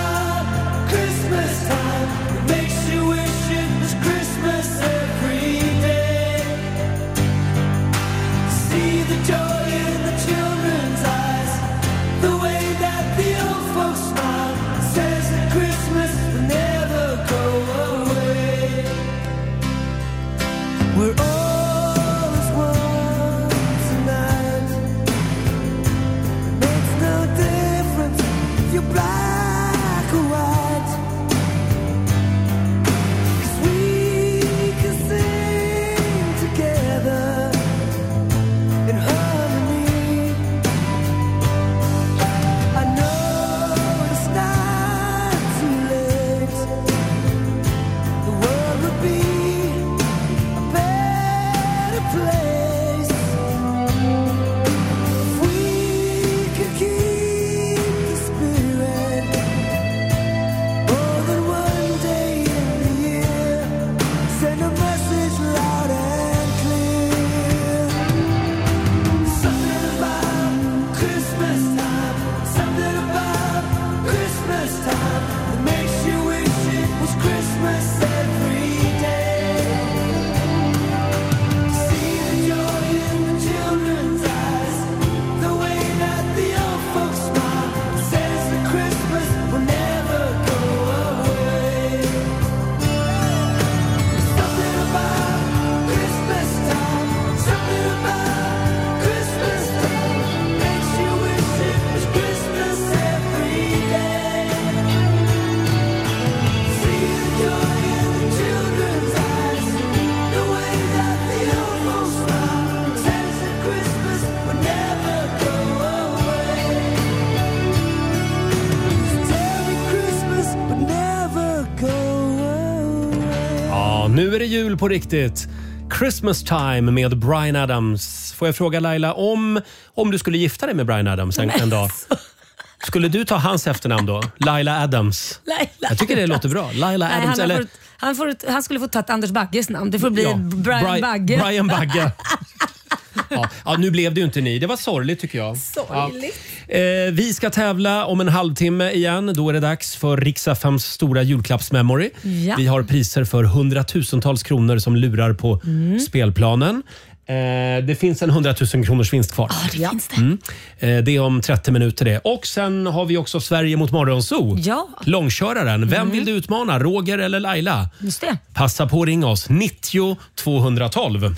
Nu är det jul på riktigt. Christmas time med Bryan Adams. Får jag fråga Laila, om, om du skulle gifta dig med Bryan Adams en, en dag, skulle du ta hans efternamn då? Laila Adams. Laila Jag tycker det låter bra. Laila Nej, Adams. han, Eller... får, han, får, han skulle få ta Anders Bagges namn. Det får bli Ja, Brian Bri- Bagge. Brian Bagge. Ja, ja, nu blev det ju inte ni. Det var sorgligt tycker jag. Sorgligt. Ja. Eh, vi ska tävla om en halvtimme igen. Då är det dags för Rix F M:s stora julklappsmemory. Ja. Vi har priser för hundratusentals kronor som lurar på Mm. spelplanen. Eh, det finns en hundratusen kronors vinst kvar. Ja, det finns det. Mm. Eh, det är om trettio minuter det. Och sen har vi också Sverige mot Morgonzoo. Ja. Långköraren. Vem Mm. vill du utmana? Roger eller Laila? Just det. Passa på att ringa oss. nittio tvåhundratolv.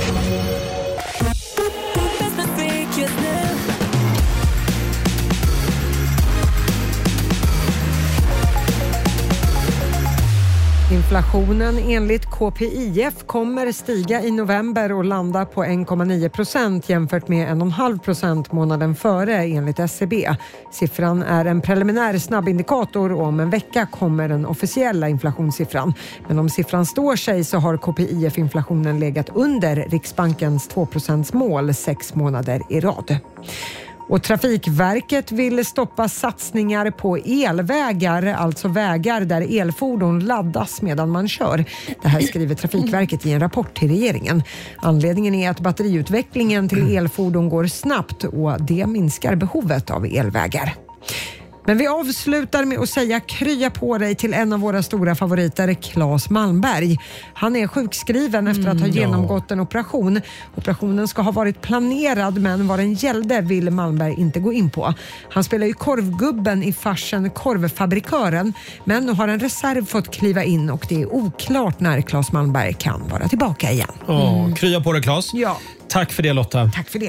Inflationen enligt K P I F kommer stiga i november och landa på en komma nio procent jämfört med en komma fem procent månaden före enligt S C B. Siffran är en preliminär snabbindikator och om en vecka kommer den officiella inflationssiffran. Men om siffran står sig så har K P I F-inflationen legat under Riksbankens två procent mål sex månader i rad. Och Trafikverket vill stoppa satsningar på elvägar, alltså vägar där elfordon laddas medan man kör. Det här skriver Trafikverket i en rapport till regeringen. Anledningen är att batteriutvecklingen till elfordon går snabbt och det minskar behovet av elvägar. Men vi avslutar med att säga krya på dig till en av våra stora favoriter, Claes Malmberg. Han är sjukskriven efter att ha genomgått en operation. Operationen ska ha varit planerad men vad den gällde vill Malmberg inte gå in på. Han spelar ju korvgubben i farsen Korvfabrikören men nu har en reserv fått kliva in och det är oklart när Claes Malmberg kan vara tillbaka igen. Åh, krya på dig Claes. Ja. Tack för det Lotta. Tack för det.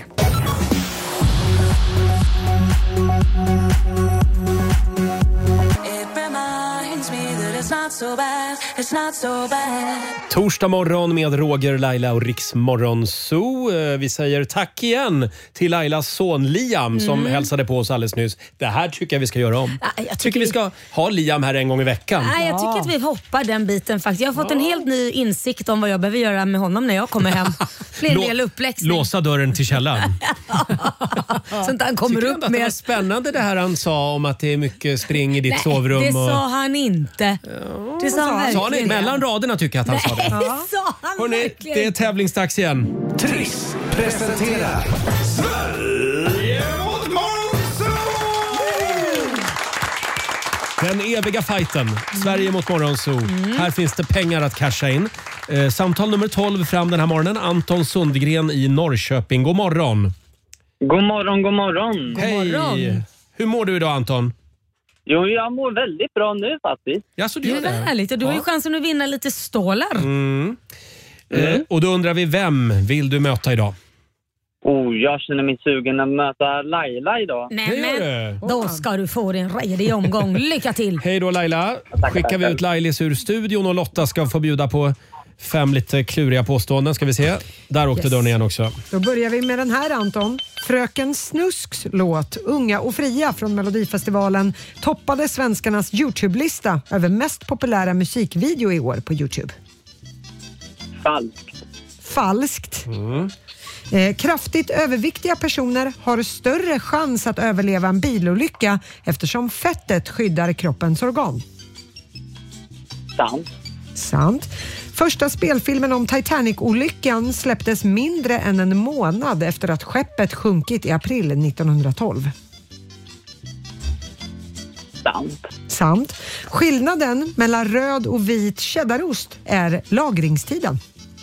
Torsdag morgon med Roger, Laila och Rix Morgonzoo. Eh, Vi säger tack igen till Lailas son Liam som Mm. hälsade på oss alldeles nyss. Det här tycker jag vi ska göra om. Ja, jag tycker tycker vi ska ha Liam här en gång i veckan. Nej, jag tycker att vi hoppar den biten faktiskt. Jag har fått en helt ny insikt om vad jag behöver göra med honom när jag kommer hem. Det blir en Lå- del uppläxning. Låsa dörren till källaren. Så inte han kommer Tycker du upp inte att det var med... spännande det här han sa om att det är mycket spring i ditt Nej, sovrum? det och... sa han inte. Det sa han Sa han verkligen. mellan raderna tycker jag att han sa det. Nej, det sa han Hörrni, verkligen. det är tävlingsdags igen. Triss presenterar Sverige mot Den eviga fighten. Sverige mot Morgonzoo. Här finns det pengar att casha in. Eh, samtal nummer tolv fram den här morgonen. Anton Sundgren i Norrköping. God morgon. God morgon, god morgon. Hej. Hur mår du idag Anton? Jo, jag mår väldigt bra nu faktiskt. Ja, så du Det gör är det? härligt och du har ju chansen att vinna lite stålar. Mm. Eh, och då undrar vi, vem vill du möta idag? Oh, jag känner mig sugen att möta Laila idag. Nej, men då ska du få din redig omgång. Lycka till! Hej då Laila. Skickar vi ut Lailis ur studion och Lotta ska få bjuda på fem lite kluriga påståenden. Ska vi se. Där åkte Yes. dörren igen också. Då börjar vi med den här Anton. Fröken Snusks låt Unga och fria från Melodifestivalen toppade svenskarnas YouTube-lista över mest populära musikvideo i år på YouTube. Falskt. Falskt. Eh, kraftigt överviktiga personer har större chans att överleva en bilolycka eftersom fettet skyddar kroppens organ. Sant. Sant. Första spelfilmen om Titanic-olyckan släpptes mindre än en månad efter att skeppet sjunkit i april nittonhundratolv. Sant. Sant. Skillnaden mellan röd och vit cheddarost är lagringstiden.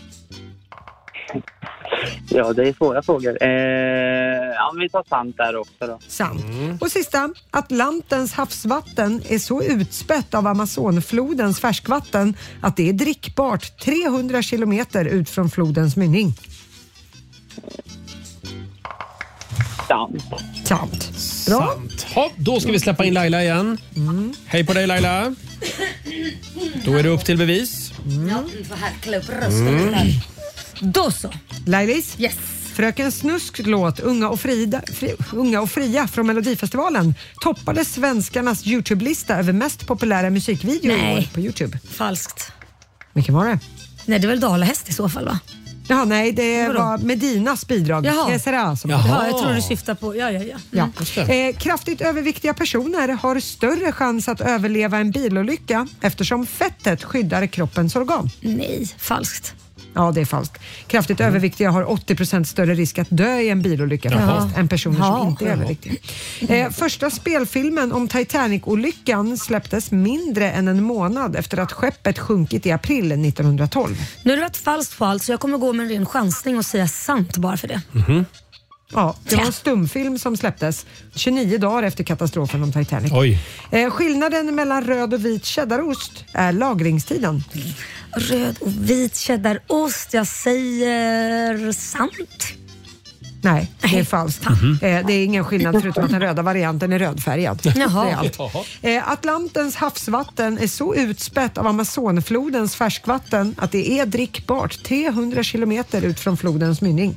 Ja, det är svåra frågor. Eh, ja, vi tar sant där också då. Sant. Och sista, Atlantens havsvatten är så utspätt av Amazonflodens färskvatten att det är drickbart trehundra kilometer ut från flodens mynning. Sant. Sant. Bra. Sant. Ha, då ska vi släppa in Laila igen. Hej på dig Laila. Då är det upp till bevis. Ja, vi får härkla upp rösten Mm. lite här. Då så. Lailis? Yes. Fröken Snusks låt Unga och, Frida, fri, Unga och fria från Melodifestivalen toppade svenskarnas YouTube-lista över mest populära musikvideor i Nej. år på YouTube. Falskt. Vilken var det? Nej, det är väl dalahäst i så fall va? Ja, nej, det Vadå? var Medinas bidrag. Jaha. Kesera, som Ja, jag tror du syftar på... Ja, ja, ja. Ja. Eh, kraftigt överviktiga personer har större chans att överleva en bilolycka eftersom fettet skyddar kroppens organ. Nej, falskt. Ja, det är falskt. Kraftigt mm. överviktiga har åttio procent större risk att dö i en bilolycka faktiskt, än personer Ja. som inte är överviktiga. Eh, första spelfilmen om Titanic-olyckan släpptes mindre än en månad efter att skeppet sjunkit i april nittonhundratolv. Nu har det varit falskt på allt så jag kommer gå med en ren chansning och säga sant bara för det. Mm-hmm. Ja, det var en stumfilm som släpptes tjugonio dagar efter katastrofen om Titanic. Oj. Eh, skillnaden mellan röd och vit cheddarost är lagringstiden. Röd och vit cheddarost, jag säger sant. Nej, det är falskt. Mm-hmm. Eh, det är ingen skillnad förutom att den röda varianten är rödfärgad. Jaha. Det är allt. Eh, Atlantens havsvatten är så utspätt av Amazonflodens färskvatten att det är drickbart trehundra kilometer ut från flodens mynning.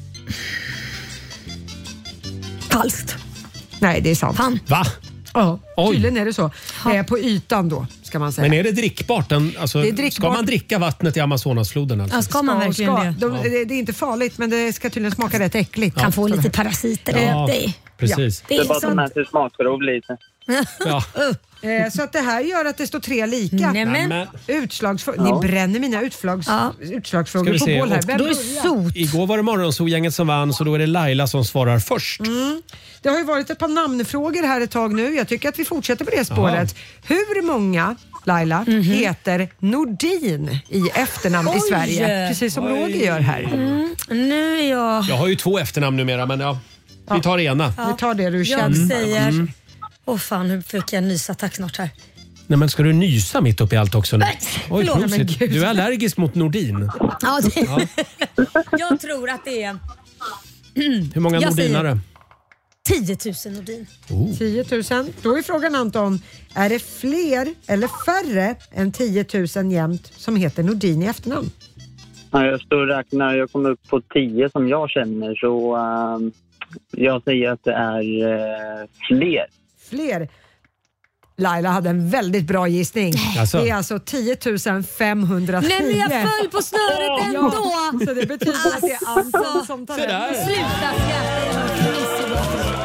Falskt. Nej, det är sant. Fan. Va? Ja, Oj. tydligen är det så. Eh, på ytan då, ska man säga. Men är det drickbart? Den, alltså, Det är drickbart. Ska man dricka vattnet i Amazonasfloden? Alltså? Ja, ska man verkligen ska. det? De, det? Det är inte farligt, men det ska tydligen smaka rätt äckligt. Kan få lite parasiter Ja, i det. precis. Det är bara de här till smakprov lite. Ja. Eh, så att det här gör att det står tre lika. Nämen. Utslagsfrågor. Ja. Ni bränner mina utslags, Ja. Ska utslagsfrågor vi på se. boll här. Och Vem Då är det börjar? sot. Igår var det Morgonzoo-gänget som vann, så då är det Laila som svarar först. Mm. Det har ju varit ett par namnfrågor här ett tag nu. Jag tycker att vi fortsätter på det spåret. Hur många, Laila, heter Nordin i efternamn i Oj. Sverige? Precis som Oj. Roger gör här. Mm. Nu är jag... Jag har ju två efternamn numera, men ja, vi tar det ena. Vi tar det du Jag känner. säger... Åh fan, nu fick jag en nysattack snart här. Nej, men ska du nysa mitt upp i allt också nu? Nej, Oj, förlåt. prosit. Men gud. Du är allergisk mot Nordin. Ja, det... Ja. Jag tror att det är Hur många Jag Nordinare? tio tusen Nordin. Oh. tio tusen. Då är frågan, Anton, är det fler eller färre än tio tusen jämt som heter Nordin i efternamn? Ja, jag står och räknar, jag kommer upp på tio som jag känner, så uh, jag säger att det är uh, fler. Fler. Laila hade en väldigt bra gissning. Alltså. Det är alltså tio tusen femhundratio. Nej, men jag föll på snöret ändå. Ja, så det betyder att det är Anton som tar Så där. hem. Sluta skratta.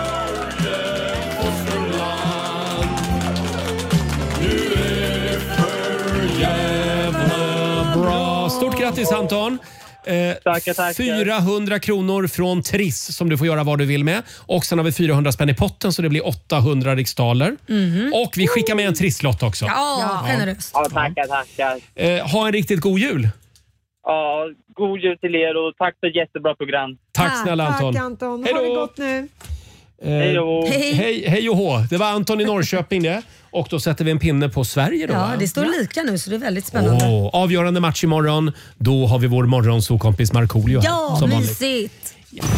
Bra. Stort grattis Anton! Eh, Tackar, tackar. fyrahundra kronor från Triss som du får göra vad du vill med. Och sen har vi fyrahundra spänn i potten så det blir åttahundra riksdaler. Mhm. Och vi skickar med en trisslott också. Ja, generöst. Ja, tackar, tackar. Eh, ha en riktigt god jul! Ja, god jul till er och tack för ett jättebra program. Tack snälla Anton! Tack Anton. Hej Ha det då. gott nu. Eh, Hej då. Hej. hej, hej och hå! Det var Anton i Norrköping det. Och då sätter vi en pinne på Sverige då. Ja, va? det står lika nu så det är väldigt spännande. Åh, avgörande match imorgon. Då har vi vår morgonsokompis Markoolio här. Ja, som vanligt. mysigt.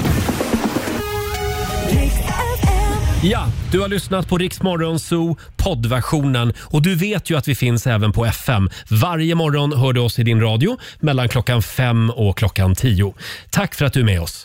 Ja, du har lyssnat på Rix Morgonzoo poddversionen och du vet ju att vi finns även på F M. Varje morgon hör du oss i din radio mellan klockan fem och klockan tio. Tack för att du är med oss.